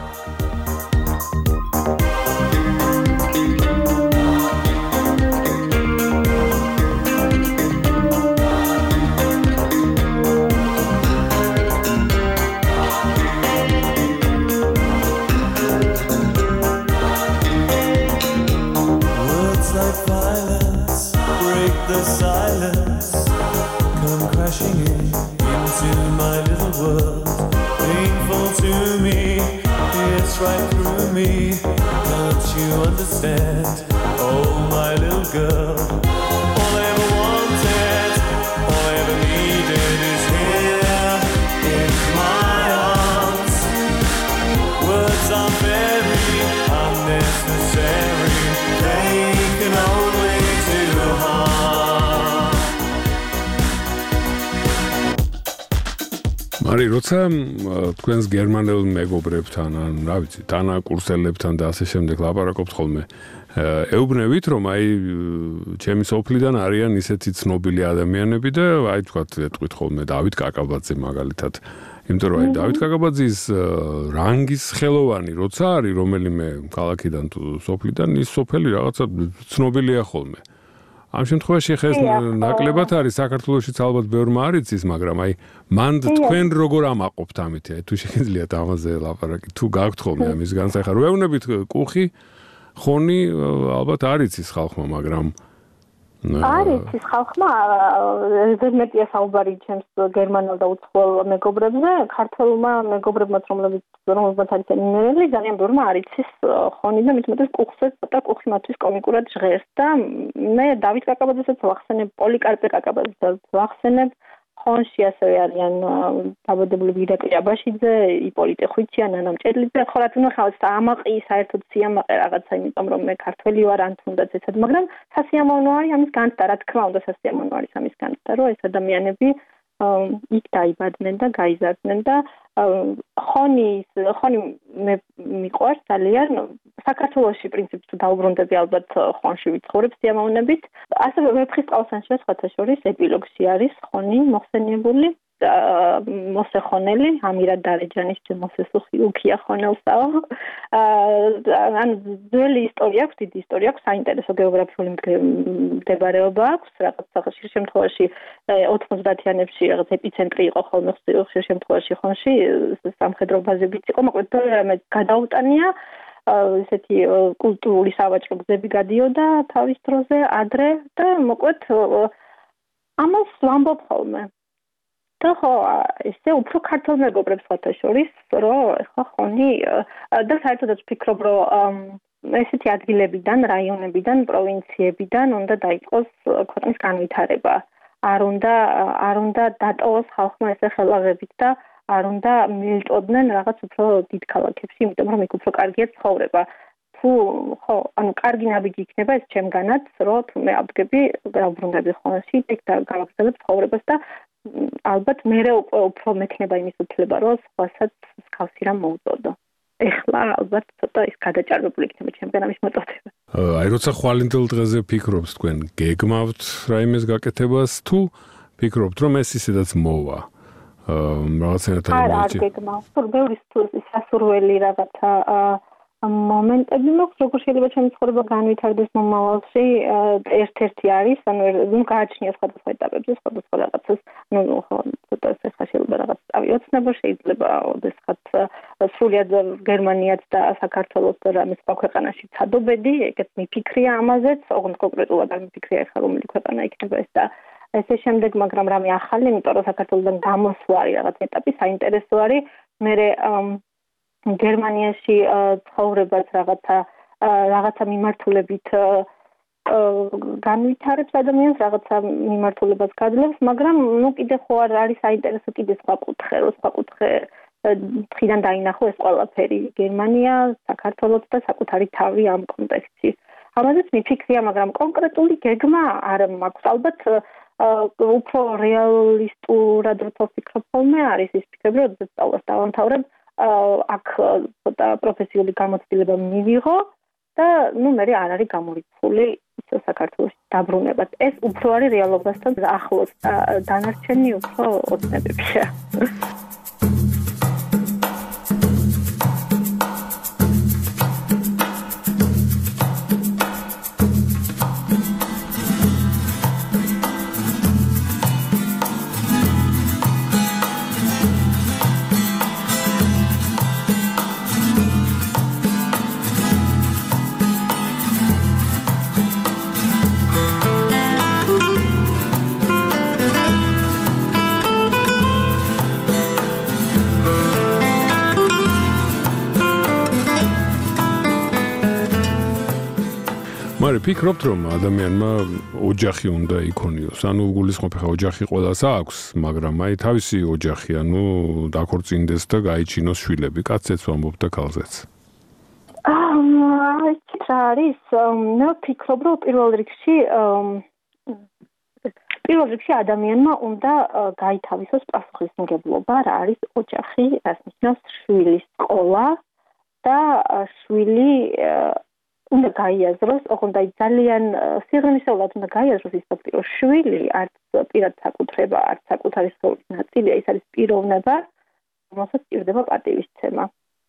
The silence come crashing into my little world, painful to me, it's right through me, don't you understand, oh my little girl, all I ever wanted, all I ever needed is here in my arms, words are very unnecessary, they can only do harm. მარი, როცა თქვენს გერმანელ მეგობრებთან, ან რა ვიცი, თანაკურსელებთან და ასე შემდეგ ლაპარაკობთ ხოლმე, ეუბნებით, რომ აი ჩემი სოფლიდან არიან ისეთი ცნობილი ადამიანები და აი თქვათ ეტყვით ხოლმე დავით კაკაბაძე მაგალითად. იმიტომ რომ დავით კაკაბაძის რანგის ხელოვანი როცა არის რომელიმე ქალაქიდან თუ სოფლიდან ის სოფელი რაღაცა ცნობილია ხოლმე. ამ შემთხვევაში ხა ეს ნაკლებად არის საქართველოშიც ალბათ ბევრმა არ იცის, მაგრამ აი მან თქვენ როგორ ამაყობთ ამით? თუ შეგიძლიათ ამაზე ლაპარაკი, თუ გაქვთ ხოლმე ამის განსახა. რო ეუბნებით კუხი ხონი ალბათ არ იცის ხალხმა, მაგრამ არის ის ხალხმა ზედმეტია საუბარი ჩემს გერმანელ და უცხოელ მეგობრებზე, ქართველმა მეგობრებმაც რომლებიც არის ნერელი, ძალიან ბევრმა არ იცის ხონი და მით უმეტეს კუხზე ცოტა კუხი მათთვის კომიკურად ჟღერს და მე დავით კაკაბაძესაც ვახსენებ, პოლიკარპე კაკაბაძესაც ვახსენებ, ხონში ასევე არიან დაბადებულები ირაკლი აბაშიძე, იპოლიტე ხვიცია, ნანა მჭედლიძე, ხო რა თქმა უნდა ამაყი საერთოდ სიამაყე რაღაცა, იმიტომ რომ მე ქართველი ვარ ან თუნდაც ეცად, მაგრამ სასიამოვნო არის ამის განცდა, რა თქმა უნდა სასიამოვნო არის ამის განცდა, რომ ეს ადამიანები იქ დაიბადნენ და გაიზარდნენ და ხონი მე მიყვარს ძალიან საქართველოში პრინციპს თუ დაუბრუნდები ალბათ ხონში ვიცხოვრებ სიამოვნებით. ასევე ვეფხისტყაოსანში სხვათა შორის ეპილოგში არის ხონი მოხსენიებული მოსეხონელი ამირად დარეჯანის მოსესუხი უქია ხონელსაო. ან ძველი ისტორია აქვს, დიდი ისტორია აქვს, საინტერესო გეოგრაფიული მდებარეობა აქვს, რაღაც ხშირ შემთხვევაში 90-იანებში რაღაც ეპიცენტრი იყო ხოლმე ხშირ შემთხვევაში ხონში, სამხედრო ბაზებიც იყო, მოკლედ მე გადაუტანია ესეთი კულტურული სავაჭრო გზები გადიოდა თავის დროზე ადრე და მოკლედ ამას ვამბობ ხოლმე. და ხო ესე უფრო ქართულ მეგობრებს სხვათა შორის რომ ხო ხონი და საერთოდაც ვფიქრობ რომ ესეთი ადგილებიდან, რაიონებიდან, პროვინციებიდან უნდა დაიწყოს ქვეყნის განვითარება. არ უნდა დატოვოს ხალხმა ესე ხელაღებით და არ უნდა მიეჭოდნენ რაღაც უფრო დიდ ქალაქებში, იმიტომ რომ იქ უფრო კარგია ცხოვრება. თუ ხო, ანუ კარგი ნაბიჯი იქნება ეს ჩემგანაც, რომ თუ მე ავდგები, დავბრუნდები ხონში და გავაგრძელებ ცხოვრებას და ალბათ მე უფრო მექნება იმის უფლება, რომ სხვასაც მსგავსი რამ მოუწოდო. ეხლა ალბათ ცოტა ის გადაჭარბებული იქნება ჩემგან ამის მოტაცება. აი როცა ხვალინდელ დღეზე ფიქრობთ თქვენ, გეგმავთ რაიმეს გაკეთებას თუ ფიქრობთ რომ ეს ისედაც მოვა? რაღაცნაირად არ გეგმავ. ბევრი სასურველი რაღაცა მომენტები მაქვს, როგორ შეიძლება ჩემი ცხოვრება განვითარდეს მომავალში, ერთ-ერთი არის, ანუ გააჩნია სხვადასხვა ეტაპებზე, სხვადასხვა რაღაცას, ხო, ცოტა ხა შეიძლება რაღაც წავიოცნებო, შეიძლება ოდესღაც სრულიად გერმანიაც და საქართველოს და რამე სხვა ქვეყანაში ცადობედი, ეგეც მიფიქრია ამაზეც, ოღონდ კონკრეტულად არ მიფიქრია ხა რომელი ქვეყანა იქნება ეს და ესე შემდეგ, მაგრამ რამე ახალი, იმიტომ რომ საქართველოსთან გამოსვლა არის რაღაც ეტაპი, საინტერესო არის, მე გერმანიაში ცხოვრებას რაღაცა მიმართულებით განვითარებს ადამიანს, რაღაცა მიმართულებას გაძლევს, მაგრამ კიდე ხო არის საინტერესო კიდე სხვა კუთხე, თხრიდან დაინახო ეს ყველაფერი, გერმანია, საქართველოს და საკუთარი თავი ამ კონტექსტში. ამაზეც მიფიქრია, მაგრამ კონკრეტული გეგმა არ მაქვს. ალბათ უფრო რეალისტურად როცა ვფიქრობ ხოლმე არის ის ფიქრები, რომ სწავლას დავამთავრებ, აქ ცოტა პროფესიული გამოცდილება მივიღო და მე არ არის გამორიცხული ისე საქართველოში დაბრუნებაც. ეს უფრო არის რეალობასთან ახლოს და დანარჩენი უფრო ოცნებებია. ფიქრობთ რომ ადამიანმა ოჯახი უნდა იქონიოს. ანუ გულისხმობ ხა ოჯახი ყველას აქვს, მაგრამ აი თავისი ოჯახი, ანუ დაქორწინდეს და გაიჩინოს შვილები, კაცებს ვამბობ და ქალზეც. ის რა არის? მე ვფიქრობ რომ პირველ რიგში ადამიანმა უნდა გაითავისოს პასუხისმგებლობა, რა არის ოჯახი, რას ნიშნავს შვილის სკოლა და შვილი უნდა გაიაზროს, ოღონდ ძალიან სიღრმისეულად უნდა გაიაზროს ის ფაქტი, რომ შვილი არც პირად საკუთრება, არც საკუთარი სხეულის ნაწილია, ის არის პიროვნება რომელსაც სჭირდება პატივისცემა.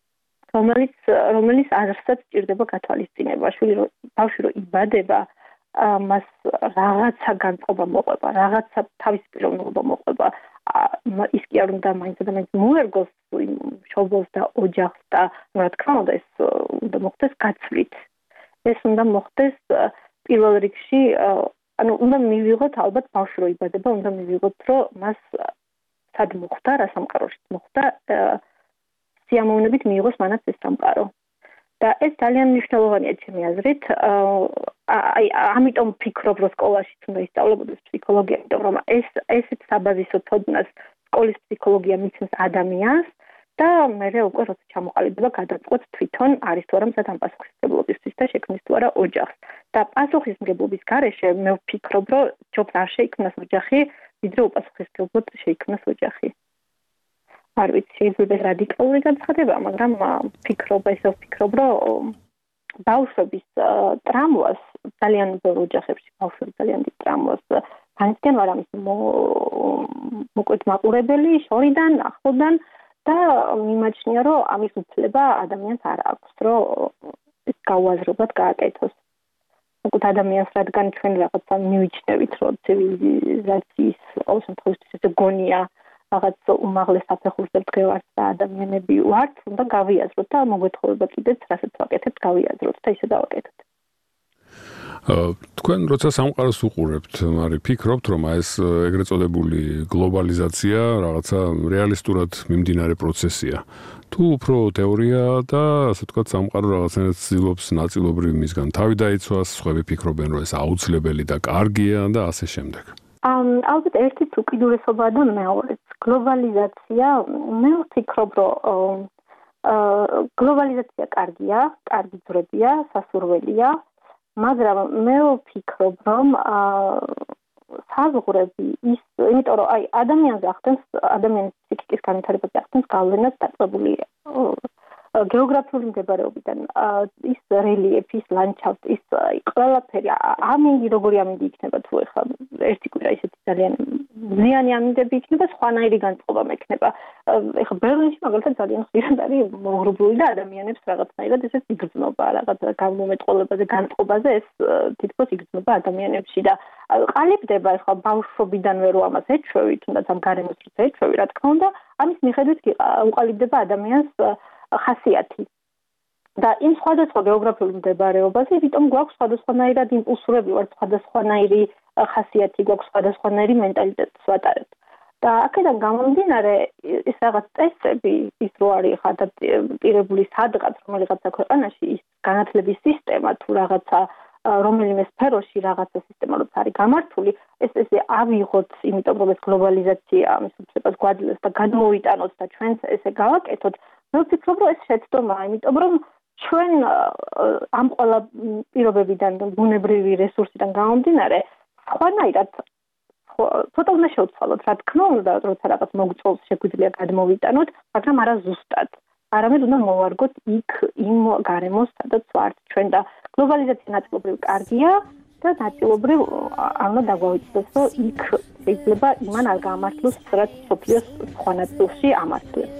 რომელიც არცად სჭირდება გათვალისწინება. ბავშვი რო იბადება, მას რაღაცა განწყობა მოყვება, რაღაცა თავის პიროვნულობა მოყვება. ის კი არ უნდა მაინც და მაინც მოერგოს მშობელს და ოჯახს და რა თქმა უნდა ეს უნდა მოხდეს გაცვლით. ეს უნდა მოხდეს პირველ რიგში, უნდა მივიღოთ ალბათ ბავშვი რო იბადება, უნდა მივიღოთ რომ მას სად მოხდა, რა სამყაროშიც მოხდა, სიამოვნებით მიიღოს მანაც ეს სამყარო. და ეს ძალიან მნიშვნელოვანია ჩემი აზრით. ამიტომ ვფიქრობ, რომ სკოლაშიც უნდა ისწავლებოდეს ფსიქოლოგია, იმიტომ რომ ესეთ საბაზისო ცოდნას სკოლის ფსიქოლოგია მიცემს ადამიანს და მერე უკვე როცა ჩამოყალიბება გადაწყვეტს თვითონ არის თუ არა მზად ამ პასუხისმგებლობისთვის და შექმნის თუ არა ოჯახს. და პასუხისმგებლობის გარეშე მე ვფიქრობ, რომ ჯობს არ შეიქმნას ოჯახი, ვიდრე უპასუხისმგებლოდ შეიქმნას ოჯახი. არ ვიცი, შეიძლება რადიკალური განცხადება, მაგრამ ვფიქრობ, რომ ბავშვების ტრამვას ძალიან ბევრ ოჯახებში ბავშვები ძალიან დიდ ტრამვას განიცდიან, არ ამის მოკვეთ მაყურებელი შორიდან, ახლოდან და მიმაჩნია, რომ ამის უფლება ადამიანს არ აქვს, რომ ეს გაუაზრებლად გააკეთოს. მოკლედ ადამიანს რადგან ჩვენ რაღაცა მივიჩნევით, რომ ცივილიზაციის ყოველ შემთხვევაში ეს გონია რაღაც უმაღლეს საფეხურს და დღევარს და ადამიანები ვართ, უნდა გავიაზროთ და მოგვეთხოვება კიდეც რასაც ვაკეთებთ, გავიაზროთ და ისე დავაკეთოთ. თქვენ როცა სამყაროს უყურებთ, მარი ფიქრობთ, რომ ეს ეგრეთ წოდებული გლობალიზაცია რაღაცა რეალისტურად მიმდინარე პროცესია. თუ უფრო თეორია და ასე ვთქვათ, სამყარო რაღაცნაირად ცდილობს ნაწილობრივ მისგან თავი დაიცვას, სხვები ფიქრობენ, რომ ეს აუცილებელი და კარგია და ასე შემდეგ. ალბათ ერთიც უკიდურესობაა და მეორეც გლობალიზაცია. მე ვფიქრობ, რომ გლობალიზაცია კარგია, კარგი ძვრებია, სასურველია, მაგრამ მე ვფიქრობ, რომ საზღვრები ის, იმიტომ რომ ადამიანზე ახდენს, ადამიანის ფსიქიკის განვითარებაზე ახდენს გავლენას დაწყებული გეოგრაფიული მდებარეობიდან, ის რელიეფი, ის ლანდშაფტი, ის ყველაფერი, ამინდი როგორი ამინდი იქნება თუ ეხლა ერთი კვირა ისეთი ძალიან მზიანი ამინდები იქნება, სხვანაირი განწყობა მექნება. ეხლა ბერლინში მაგალითად ძალიან ხშირად არის მოგრუბლული და ადამიანებს რაღაცნაირად ესეც იგრძნობა, რაღაც გამომეტყოლებაზე, განწყობაზე ეს თითქოს იგრძნობა ადამიანებში და ყალიბდება ეხლა ბავშვობიდანვე რომ ამას ეჩვევი, თუნდაც ამ გარემოს როცა ეჩვევი, რა თქმა უნდა, ამის მიხედვით უყალიბდება ადამიანს ხასიათი. და იმ სხვადასხვა გეოგრაფიულ მდებარეობაზე, იმიტომ გვაქვს სხვადასხვანაირად იმპულსურები, ვართ სხვადასხვანაირი ხასიათი, გვაქვს სხვადასხვანაირი მენტალიტეტს ვატარებთ. და აქედან გამომდინარე, ის რაღაც წესები, ის რო არის ადაპტირებული სადღაც რომელიღაცა ქვეყანაში, ის განათლების სისტემა თუ რაღაცა რომელიმე სფეროში რაღაცა სისტემა როცა არის გამართული, ესე ავიღოთ, იმიტომ რომ ეს გლობალიზაცია ამის უფლებას გვაძლევს და გადმოვიტანოთ და ჩვენც ესე გავაკეთოთ. მე ვფიქრობ, რომ ეს შეცდომაა, იმიტომ რომ ჩვენ ამ ყველა პირობებიდან, ბუნებრივი რესურსიდან გამომდინარე, სხვანაირად ცოტა უნდა შევცვალოთ, რა თქმა უნდა, როცა რაღაც მოგწოლს შეგვიძლია გადმოვიტანოთ, მაგრამ არა ზუსტად. არამედ უნდა მოვარგოთ იქ იმ გარემოს, სადაც ვართ ჩვენ და გლობალიზაცია ნაწილობრივ კარგია და ნაწილობრივ არ უნდა დაგვაუწყდეს, რომ იქ შეიძლება იმან არ გაამართლოს, რაც სოფლიოს სხვა ნაწილში ამართლებს.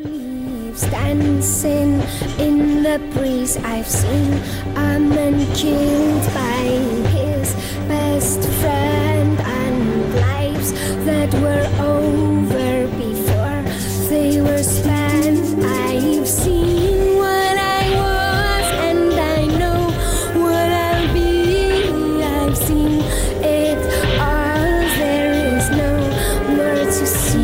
Dancing in the breeze, I've seen a man killed by his best friend, and lives that were over before they were spent. I've seen what I was and I know what I'll be. I've seen it all, there is no more to see.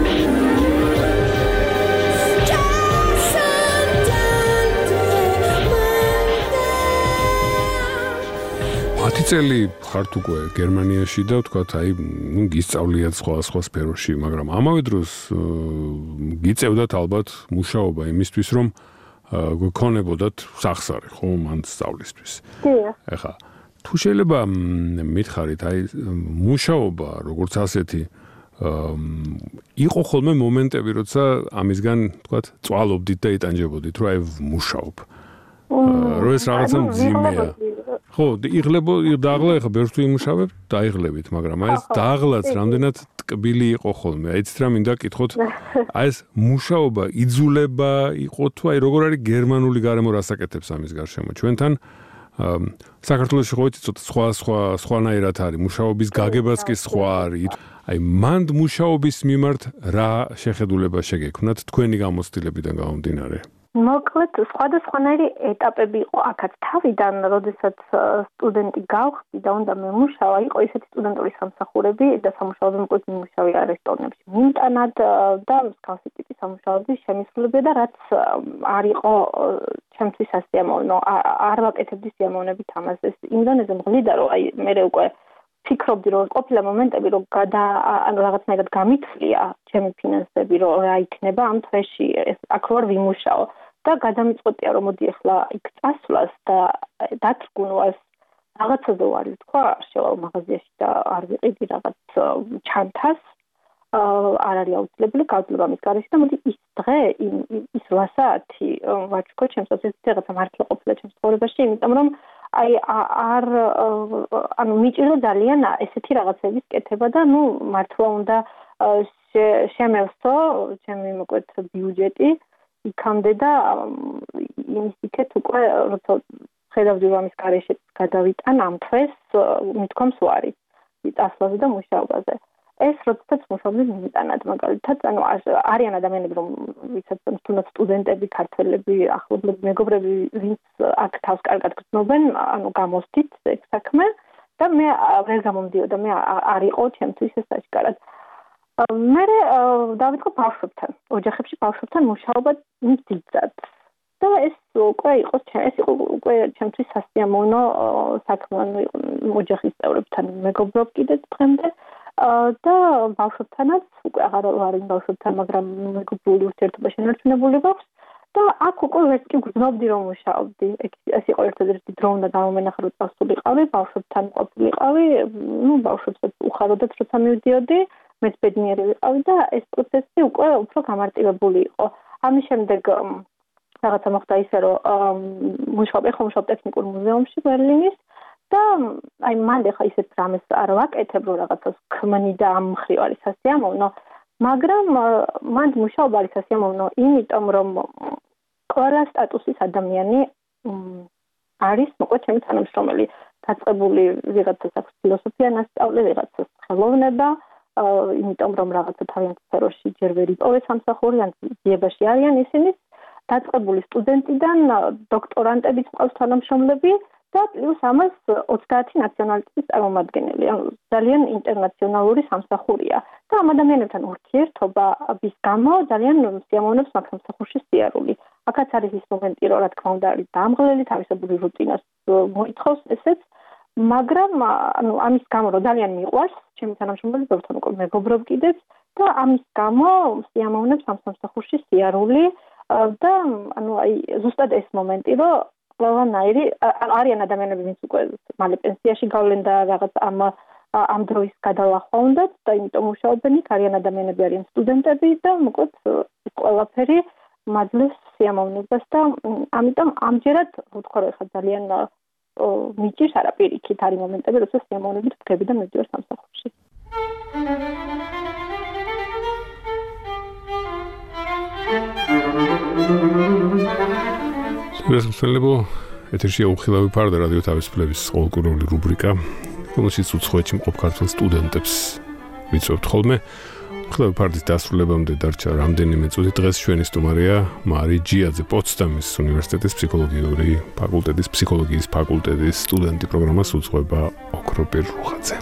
წელი ხართ უკვე გერმანიაში და ვთქვათ, გისწავლიათ სხვა სფეროში, მაგრამ ამავე დროს გიწევდათ ალბათ მუშაობა იმისთვის, რომ გქონებოდათ სახსარი, ხო, მან სწავლისთვის. ეხლა თუ შეიძლება მითხარით, მუშაობა როგორც ასეთი იყო ხოლმე მომენტები, როცა ამისგან, ვთქვათ, წვალობდით და იტანჯებოდით, რომ ვმუშაობ. რომ ეს რაღაცა მძიმეა. ხო, დააღლა ეხა ბევრს თუ იმუშავებ, დაიღლებით, მაგრამ აი ეს დააღლაც რამდენად ტკბილი იყო ხოლმე. აიცით რა მინდა კითხოთ. აი ეს მუშაობა, იძულება იყო თუ აი როგორ არის გერმანული გარემო რასაკეთებს ამის გარშემო. ჩვენთან საქართველოში ხო იცით სხვანაირად არის. მუშაობის გაგებაც კი სხვა არის. აი მანდ მუშაობის მიმართ რა შეხედულება შეგექმნათ თქვენი გამოცდილებიდან გამომდინარე? მოკლედ სხვადასხვანაირი ეტაპები იყო აქაც თავიდან, როდესაც სტუდენტი გავხდი და უნდა მემუშავა, იყო ისეთი სტუდენტური სამსახურები და სამუშაოები მოკლედ მიმუშავე რესტორნებში მიმტანად და მსგავსი ტიპის სამუშაოების შემისრულებია და რაც არ იყო ჩემთვის სასიამოვნო, არ ვაკეთებდი სიამოვნებით ამას. ეს იმდენზე მღვდიდა, რომ აი მე უკვე ფიქრობდი, რომ ყოფილა მომენტები, რომ რაღაცნაირად გამიცვლია ჩემი ფინანსები, რომ რა იქნება ამ თვეში, აქ ვარ ვიმუშაო. და გადამიწყვეტია რომ მოდი ახლა იქ წასვლას და დათრგუნვას რაღაცაზე ვარ თქვა შევალ მაღაზიაში და არ ვიყიდი რაღაც ჩანთას არ არის აუცილებელი გავძლებ ამის გარეშე და მოდი ის დღე ის 8 საათი ვაჩქო ჩემს ასეთი რაღაცა მართლა ყოფილა ჩემს ცხოვრებაში იმიტომ რომ აი არ ანუ მიჭირდა ძალიან ესეთი რაღაცების კეთება და ნუ მართლა უნდა შემევსო ჩემი მოკლედ ბიუჯეტი იქამდე და იმის იქეთ უკვე როცა ხედავდი რომ ამის გარეშე გადავიტან ამ თვეს მithkoms ვარი წასვლაზე და მუშაობაზე ეს როდესაც მუშაობდი მიმიტანად მაგალითად ანუ არიან ადამიანები რომ ვისაც თუნდაც სტუდენტები ქართველები ახლობლები მეგობრები ვინც აქ თავს კარგად გრძნობენ ანუ გამოსდით ეს საქმე და მე ვერ გამომდიოდა მე არ იყო ჩემთვის ეს საშკარად მე დავიწყო ბავშვებთან ოჯახებში ბავშვებთან მუშაობა მძიძად და ეს უკვე იყო ჩემთვის სასიამოვნო საქმე ოჯახის წევრებთან მეგობრობ კიდეც დღემდე და ბავშვებთანაც უკვე აღარ ვარ იმ ბავშვებთან მაგრამ მეგობრული ურთიერთობა შენარჩუნებული გვაქვს და აქ უკვე ვერც კი გრძნობდი რომ მუშაობდი ეს იყო ერთადერთი დრო უნდა გამომენახა რომ წასულიყავი ბავშვებთან ყოფილიყავი ნუ ბავშვებსაც უხაროდათ როცა მივდიოდი მეც ბედნიერი ვიყავი და ეს პროცესი უკვე უფრო გამარტივებული იყო. ამის შემდეგ რაღაცა მოხდა ისე რომ მუშაობ ტექნიკურ მუზეუმში ბერლინის და აი მანდ ხა ისეთ რამეს არ ვაკეთებ რომ რაღაცას ქმნი და ამ მხრივ არის სასიამოვნო, მაგრამ მანდ მუშაობა არის სასიამოვნო, იმიტომ რომ ყველა სტატუსის ადამიანი არის მოკლედ ჩემი თანამშრომელი, დაწყებული ვიღაცას აქვს ფილოსოფია ნასწავლი, ვიღაცას ხელოვნება იმიტომ რომ რაღაცა თავიანთ სფეროში ჯერ ვერ იპოვეს სამსახური ან ძიებაში არიან ისინი დაწყებული სტუდენტიდან დოქტორანტებიც ყავს თანამშრომლები და პლუს ამას 30 ნაციონალიტეტის წარმომადგენელი ანუ ძალიან ინტერნაციონალური სამსახურია და ამ ადამიანებთან ურთიერთობის გამო ძალიან სიამოვნებს მაგ სამსახურში სიარული აქაც არის ის მომენტი რომ რა თქმა უნდა არის დამღლელი თავისებური რუტინას მოითხოვს ესეც მაგრამ ანუ ამის გამო რომ ძალიან მიყვარს ჩემი თანამშრომელი ბევრთან უკვე მეგობრობ კიდეც და ამის გამო სიამოვნებს ამ სამსახურში სიარული და ანუ აი ზუსტად ეს მომენტი რომ ყველანაირი არიან ადამიანები ვინც უკვე მალე პენსიაში გავლენ და რაღაც ამ დროის გადალახვა უნდათ და იმიტომ მუშაობენ იქ არიან ადამიანები არიან სტუდენტები და მოკლედ ყველაფერი მაძლევს სიამოვნებას და ამიტომ ამჯერად ვთქვა რომ ხა ძალიან მიჭირს არა პირიქით არის მომენტები როდესაც სიამოვნებით ვდგები და მივდივარ სამსახურში სულელებო ეთერშია უხილავი ფარდა რადიო თავისუფლების ყოველკვირეული რუბრიკა რომელშიც უცხოეთში მყოფ ქართველ სტუდენტებს ვიცნობთ ხოლმე უხილავი ფარდის დასრულებამდე დარჩა რამდენიმე წუთი დღეს ჩვენი სტუმარია მარი ჯიაძე პოცდამის უნივერსიტეტის ფსიქოლოგიის ფაკულტეტის სტუდენტი პროგრამას უძღვება ოქროპირ რუხაძე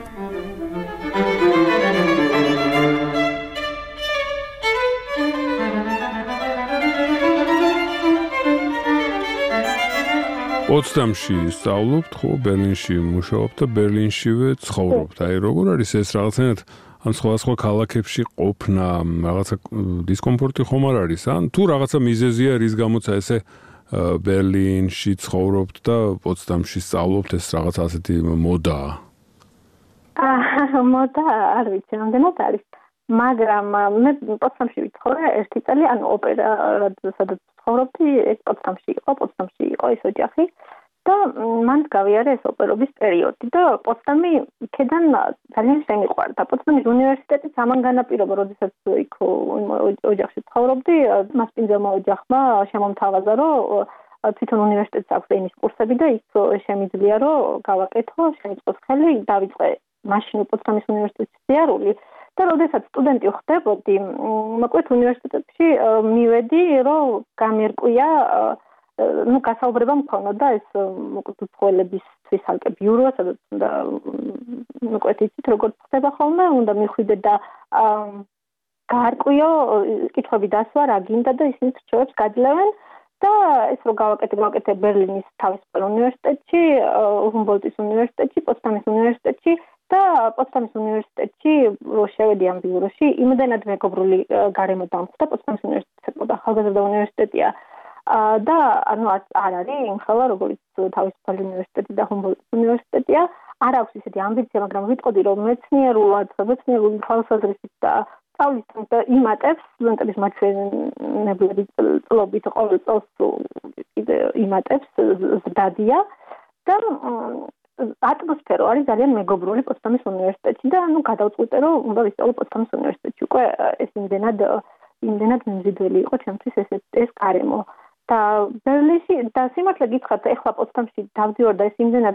პოცდამში სწავლობთ, ხო, ბერლინში მუშაობთ და ბერლინშივე ცხოვრობთ. აი, როგორ არის ეს რაღაცნაირად ან სხვა ქალაქებში ყოფნა, რაღაცა დისკომფორტი ხომ არ არის? ან თუ რაღაცა მიზეზია, რის გამოც ესე ბერლინში ცხოვრობთ და პოცდამში სწავლობთ, ეს რაღაც ასეთი მოდაა? მოდა არ ვიცი, რამდენად არის. მაგრამ მე პოცდამში ვიცხოვრე ერთი წელი, ანუ ოპერა, სადაც ცხოვრობდი, ეს პოცდამში იყო ეს ოჯახი და მან გავიარა ეს ოპერობის პერიოდი და პოტსდამი იქიდან ძალიან შემიყვარდა. პოტსდამის უნივერსიტეტიც ამან განაპირობა, როდესაც იქ ოჯახში ცხოვრობდი, მას პინძელმა ოჯახმა შემომთავაზა, რომ თვითონ უნივერსიტეტს აქვს ენის კურსები და იქ შემიძლია, რომ გავაკეთო, შემიწყოს ხელი, დავიწყე მაშინ პოტსდამის უნივერსიტეტის სიარული და როდესაც სტუდენტი ხდებოდი, მოკლედ უნივერსიტეტში მივედი, რომ გამერკვია გასაუბრება მქონოდა ეს უცხოელებისთვის ალკე ბიუროა, სადაც უნდა მოკლედ იცით როგორც ხდება ხოლმე, უნდა მიხვიდე და გაარკვიო კითხვები დასვა, რა გინდა და ისინი რჩევებს გაძლევენ და ეს რო გავაკეთე ბერლინის თავისუფალ უნივერსიტეტში, ჰუმბოლდტის უნივერსიტეტში, პოტსდამის უნივერსიტეტში და პოტსდამის უნივერსიტეტში რო შევედი ამ ბიუროში, იმდენად მეგობრული გარემო დამხვდა, პოტსდამის უნივერსიტეტი ახალგაზრდა უნივერსიტეტია და ანუ არ არის იმხელა როგორც თავისუფალი უნივერსიტეტი და ჰუმბოლდტის უნივერსიტეტია, არ აქვს ისეთი ამბიცია, მაგრამ ვიტყოდი რომ მეცნიერული თვალსაზრისით და სწავლის და იმატებს სტუდენტების მაჩვენებლები წლობით ყოველ წელს იმატებს ზრდადია და ატმოსფერო არის ძალიან მეგობრული პოტსდამის უნივერსიტეტში და ანუ გადავწყვიტე რომ უნდა ვისწავლო პოტსდამის უნივერსიტეტში. უკვე ეს იმდენად მიმზიდველი იყო ჩემთვის ეს გარემო. და ბერლინში და სიმართლე გითხრათ, ეხლა პოტსდამში დავდივარ და ეს იმდენად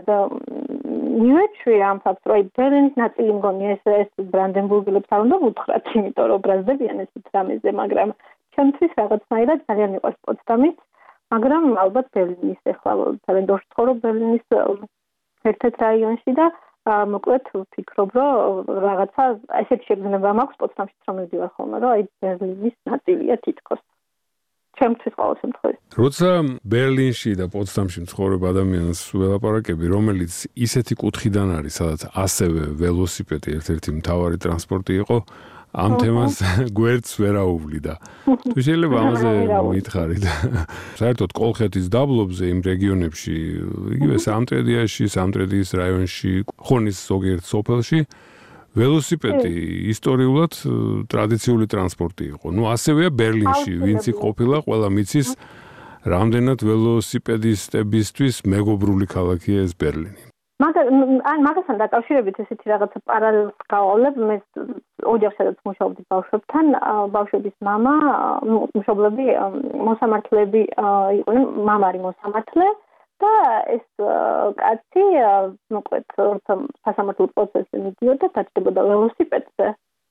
მივეჩვია ამ ფაქტს, რომ ბერლინის ნაწილი მგონი ეს ბრანდენბურგელებს არ უნდა ვუთხრათ, იმიტომ რომ ბრაზდებიან ესეთ რამეზე, მაგრამ ჩემთვის რაღაცნაირად ძალიან მიყვარს პოტსდამის, მაგრამ ალბათ ბერლინის ეხლა ძალიან დორს ცხოვრობ ბერლინის ერთ-ერთ რაიონში და მოკლედ ვფიქრობ, რომ რაღაცა ესეთი შეგრძნება მაქვს პოტსდამშიც რომ მივდივარ ხოლმე, რომ აი ბერლინის ნაწილია თითქოს. ჩემთვის ყოველ შემთხვევაში. როცა ბერლინში და პოტსდამში მცხოვრებ ადამიანს ველაპარაკები, რომელიც ისეთი კუთხიდან არის, სადაც ასევე ველოსიპედი ერთ-ერთი მთავარი ტრანსპორტი იყო, ამ თემას გვერდს ვერ აუვლიდა. თუ შეიძლება ამაზე მითხარით. საერთოდ კოლხეთის დაბლობზე იმ რეგიონებში, იგივე სამტრედიის რაიონში, ხონის ზოგიერთ სოფელში ველოსიპედი ისტორიულად ტრადიციული ტრანსპორტი იყო. ნუ ასევეა ბერლინში, ვინც იქ ყოფილა, ყველა მიცის, რამდენად ველოსიპედისტებისთვის მეგობრული ქალაქია ეს ბერლინი. მაგასთან დაკავშირებით ესეთი რაღაცა პარალელს გავავლებ, მე ოჯახშიც მუშაობდი ბავშვებთან, ბავშვების მამა, მშობლები მოსამართლეები იყვნენ, მამა არის მოსამართლე და ეს კაცი მოკლედ სასამართლო პროცესზე მიდიოდა, დაჭდებოდა ველოსიპედზე.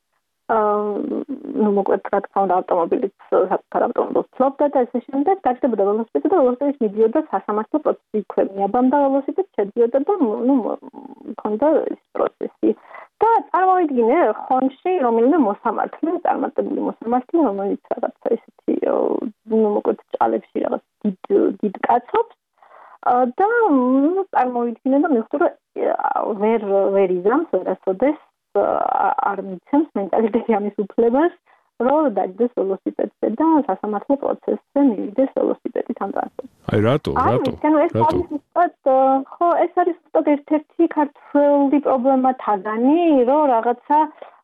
მოკლედ რა თქმა უნდა ავტომობილით საკუთარ ავტომობილს ფლობდა და ესე შემდეგ დაჭდებოდა ველოსიპედზე და ველოსიპედით მიდიოდა სასამართლო პროცესში, იქვე მიაბამდა ველოსიპედს, შედიოდა და მქონდა ეს პროცესი. და წარმოვიდგინე ხონში რომელიმე მოსამართლე, წარმატებული მოსამართლე, რომელიც რაღაცა ესეთი მოკლედ ჭალებში რაღაც დიდ კაცობს და წარმოვიდგინე და მივხვდი რომ ვერ იზამს, ვერასოდეს არ მიცემს მენტალიტეტი ამის უფლებას, რომ დაჯდეს ველოსიპედზე და სასამართლო პროცესზე მივიდეს ველოსიპედით ამ ტრანსპორტზე. აი რატო? ხო, ეს არის უბრალოდ ერთ-ერთი ქართული პრობლემა თაგანი, რომ რაღაცა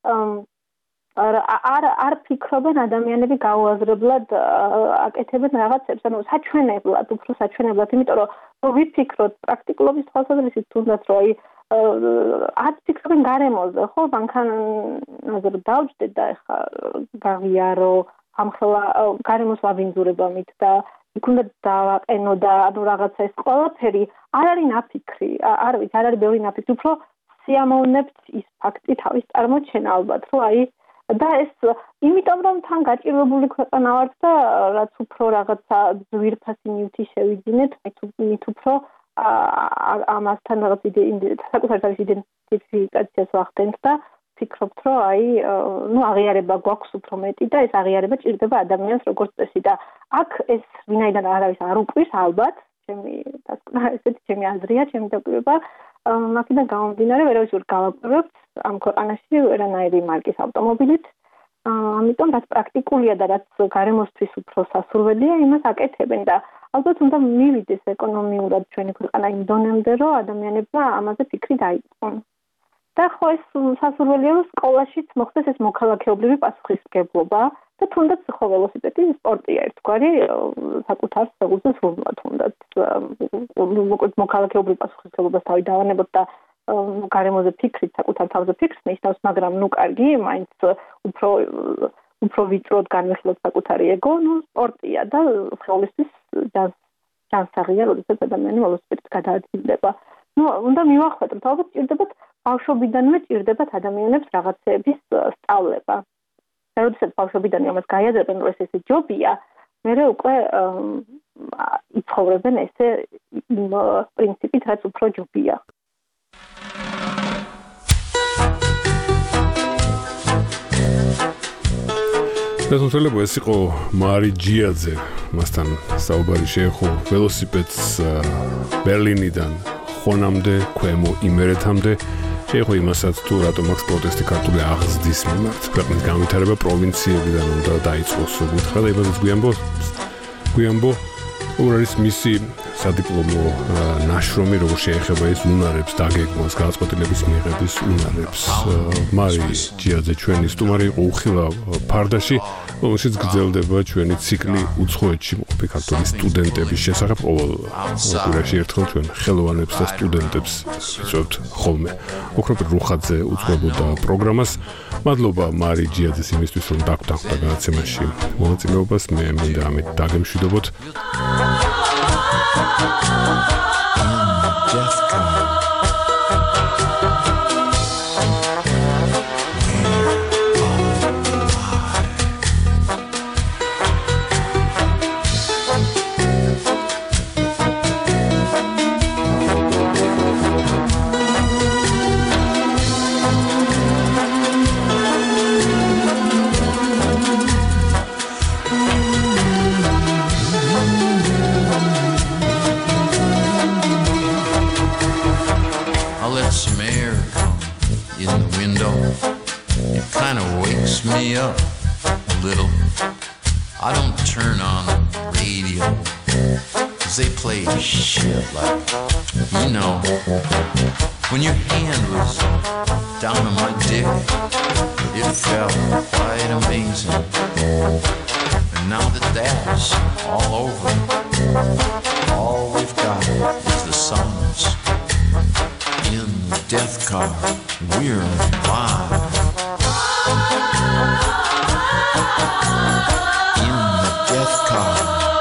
არ ფიქრობენ ადამიანები გაუაზრებლად აკეთებენ რაღაცებს, ანუ საჩვენებლად, უფრო საჩვენებლად, იმიტომ რომ ვიფიქროთ პრაქტიკულობის თვალსაზრისით თუნდაც რომ არ ფიქრობენ გარემოზე, ხო, მანქანაზე რომ დავჯდე და ეხლა გავიარო, ამხელა გარემოს ვაბინძურებამით და იქ უნდა დავაყენო და ანუ რაღაცა ეს ყველაფერი არ არის ნაფიქრი, არ არის ბევრი ნაფიქრი, უფრო სიამოვნებთ ის ფაქტი თავის წარმოჩენა ალბათ, რომ აი და ეს იმიტომ რომ თან გაჭირვებული ქვეყანა ვართ და რაც უფრო რაღაცა ძვირფასი ნივთი შევიძინეთ, მით უფრო ამასთან რაღაც საკუთარ თავის იდენტიფიკაციას ვახდენთ და ვფიქრობთ, რომ აი აღიარება გვაქვს უფრო მეტი და ეს აღიარება ჭირდება ადამიანს როგორც წესი და აქ ეს ვინაიდან არავის არ უყვირს ალბათ, ჩემი აზრია, ჩემი დაკვირვება, აქედან გამომდინარე ვერავის ვერ გავაკვირვებთ ამ ქვეყანაში ვერანაირი მარკის ავტომობილით, ამიტომ რაც პრაქტიკულია და რაც გარემოსთვის უფრო სასურველია, იმას აკეთებენ და ალბათ უნდა მივიდეს ეკონომიურად ჩვენი ქვეყანა იმ დონემდე, რომ ადამიანებმა ამაზე ფიქრი დაიწყონ. და ხო ეს სასურველია, რომ სკოლაშიც მოხდეს ეს მოქალაქეობრივი პასუხისმგებლობა და თუნდაც ხო ველოსიპედი სპორტია ერთგვარი საკუთარ სეგულზე სრულმა თუნდაც მოკლედ მოქალაქეობრივ პასუხისმგებლობას თავი დავანებოთ და გარემოზე ფიქრით საკუთარ თავზე ფიქრს ნიშნავს, მაგრამ კარგი, მაინც უფრო ვიწროდ განვიხილოთ საკუთარი ეგო, სპორტია და ხელისთვის ჯანსაღია, როდესაც ადამიანი ველოსიპედით გადაადგილდება. უნდა მივახვედროთ, ალბათ ჭირდებათ ბავშვობიდანვე ჭირდებათ ადამიანებს რაღაცეების სწავლება. და როდესაც ბავშვობიდან ამას გაიაზრებენ, რომ ეს ჯობია, მერე უკვე იცხოვრებენ ესე იმ პრინციპით, რაც უფრო ჯობია. დასამთავრებლად ეს იყო მარი ჯიაძე, მასთან საუბარი შეეხო ველოსიპედს ბერლინიდან ხონამდე, ქვემო იმერეთამდე, შეეხო იმასაც თუ რატომ აქვს პროტესტი ქართული აღზრდის მიმართ, ქვეყნის განვითარება პროვინციებიდან უნდა დაიწყოს, უთხრა და იმასაც გვიანბო როგორ არის მისი სადიპლომო ნაშრომი, როგორ შეეხება ის უნარებს, დაგეგმვას, გადაწყვეტილების მიღების უნარებს. მარი ჯიაძე ჩვენი სტუმარი იყო უხილავ ფარდაში, რომელშიც გრძელდება ჩვენი ციკლი უცხოეთში მყოფი ქართული სტუდენტების შესახებ. ყოველ კვირაში ერთხელ ჩვენ ხელოვანებს და სტუდენტებს ვიწვევთ ხოლმე. ოქროპირ რუხაძე უძღვებოდა პროგრამას. მადლობა მარი ჯიაძეს იმისთვის, რომ დაგვდახდა გადაცემაში მონაწილეობას. მე მინდა ამით დაგემშვიდობოთ. Me up a little. I don't turn on the radio, 'cause they play shit like, when your hand was down on my dick, it felt quite amazing. And now that that's all over, all we've got is the songs. In the death car, we're alive. In the death car,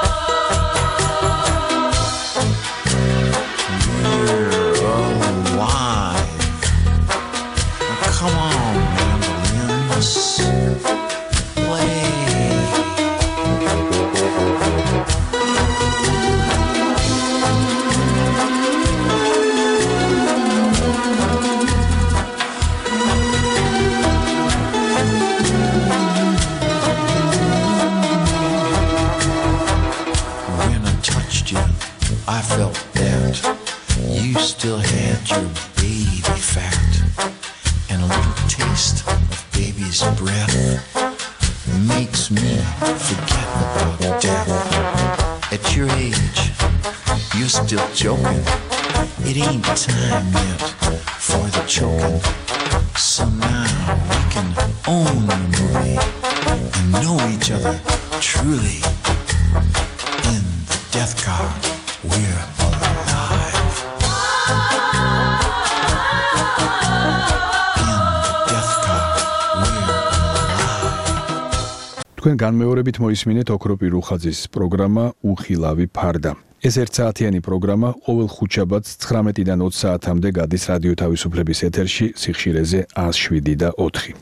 we're alive. Now come on, mandolins, play. I felt that you still had your baby fat and a little taste of baby's breath makes me forget about death. At your age, you're still joking. It ain't time yet for the choking. So now we can own the movie and know each other truly. In the death car, we're alive. In the death car, we're alive. თქვენ განმეორებით მოისმინეთ ოქროპი რუხაძის პროგრამა უხილავი ფარდა. ეს ერთსაათიანი პროგრამა ყოველ ხუთშაბათს 19-დან 20 საათამდე გადის რადიო თავისუფლების ეთერში სიხშირეზე 107 და 4.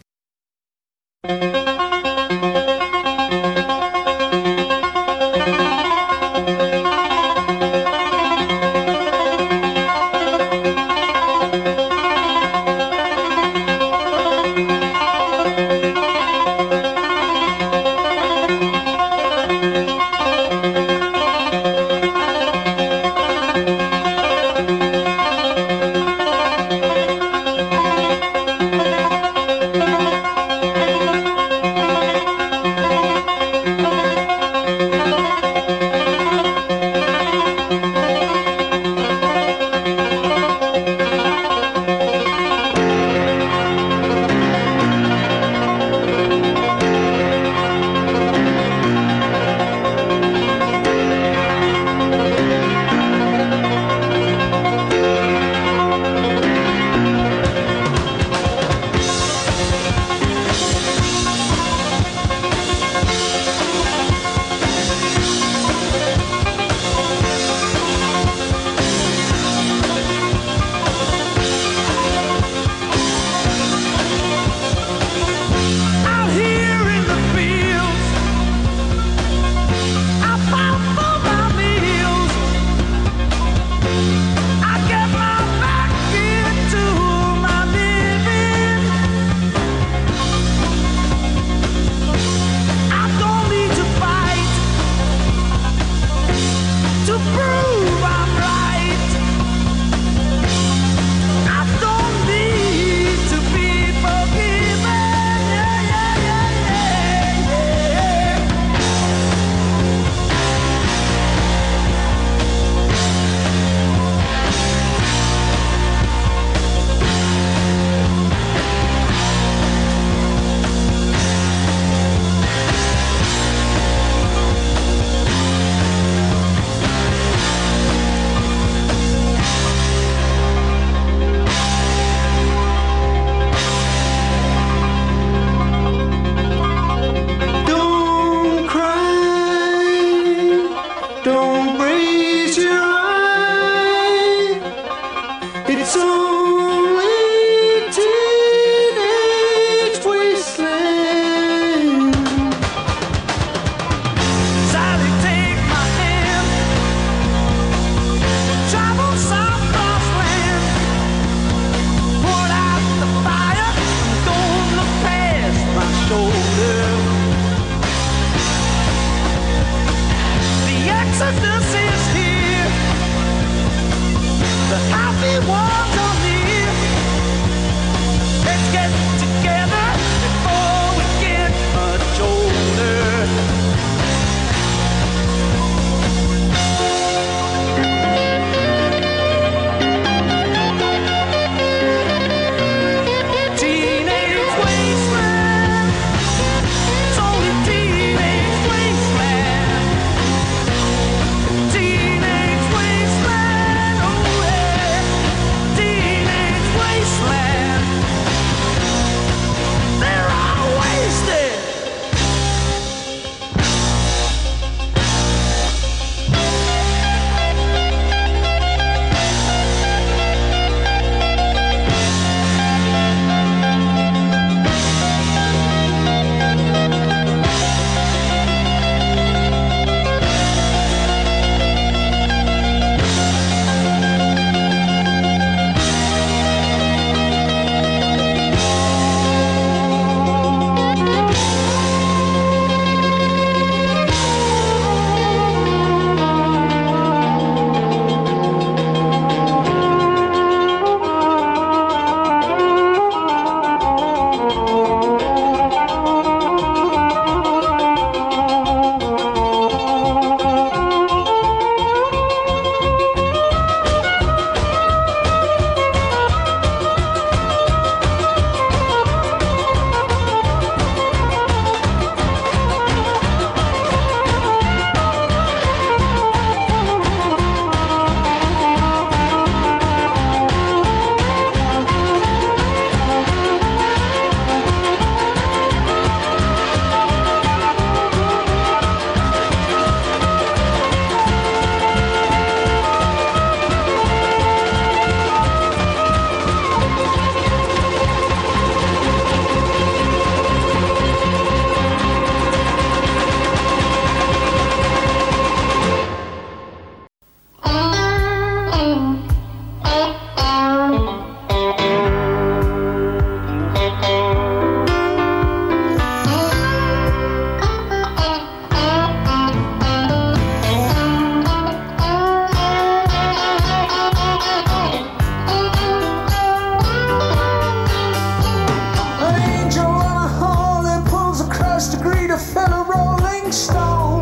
Rolling Stone.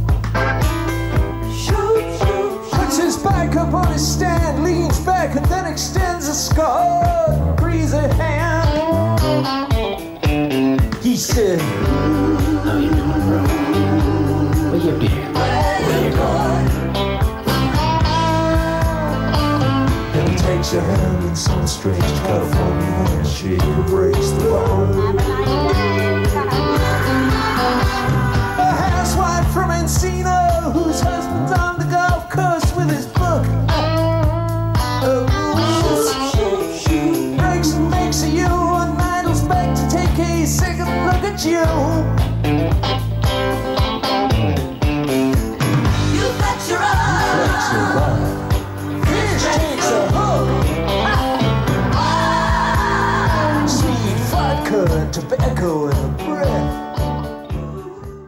Puts his back up on his stand, leans back and then extends a scarred, breezy hand. He said, How you doing, bro? Where you been? Where you going? Then he takes your hand in some strange California handshake and breaks the bone.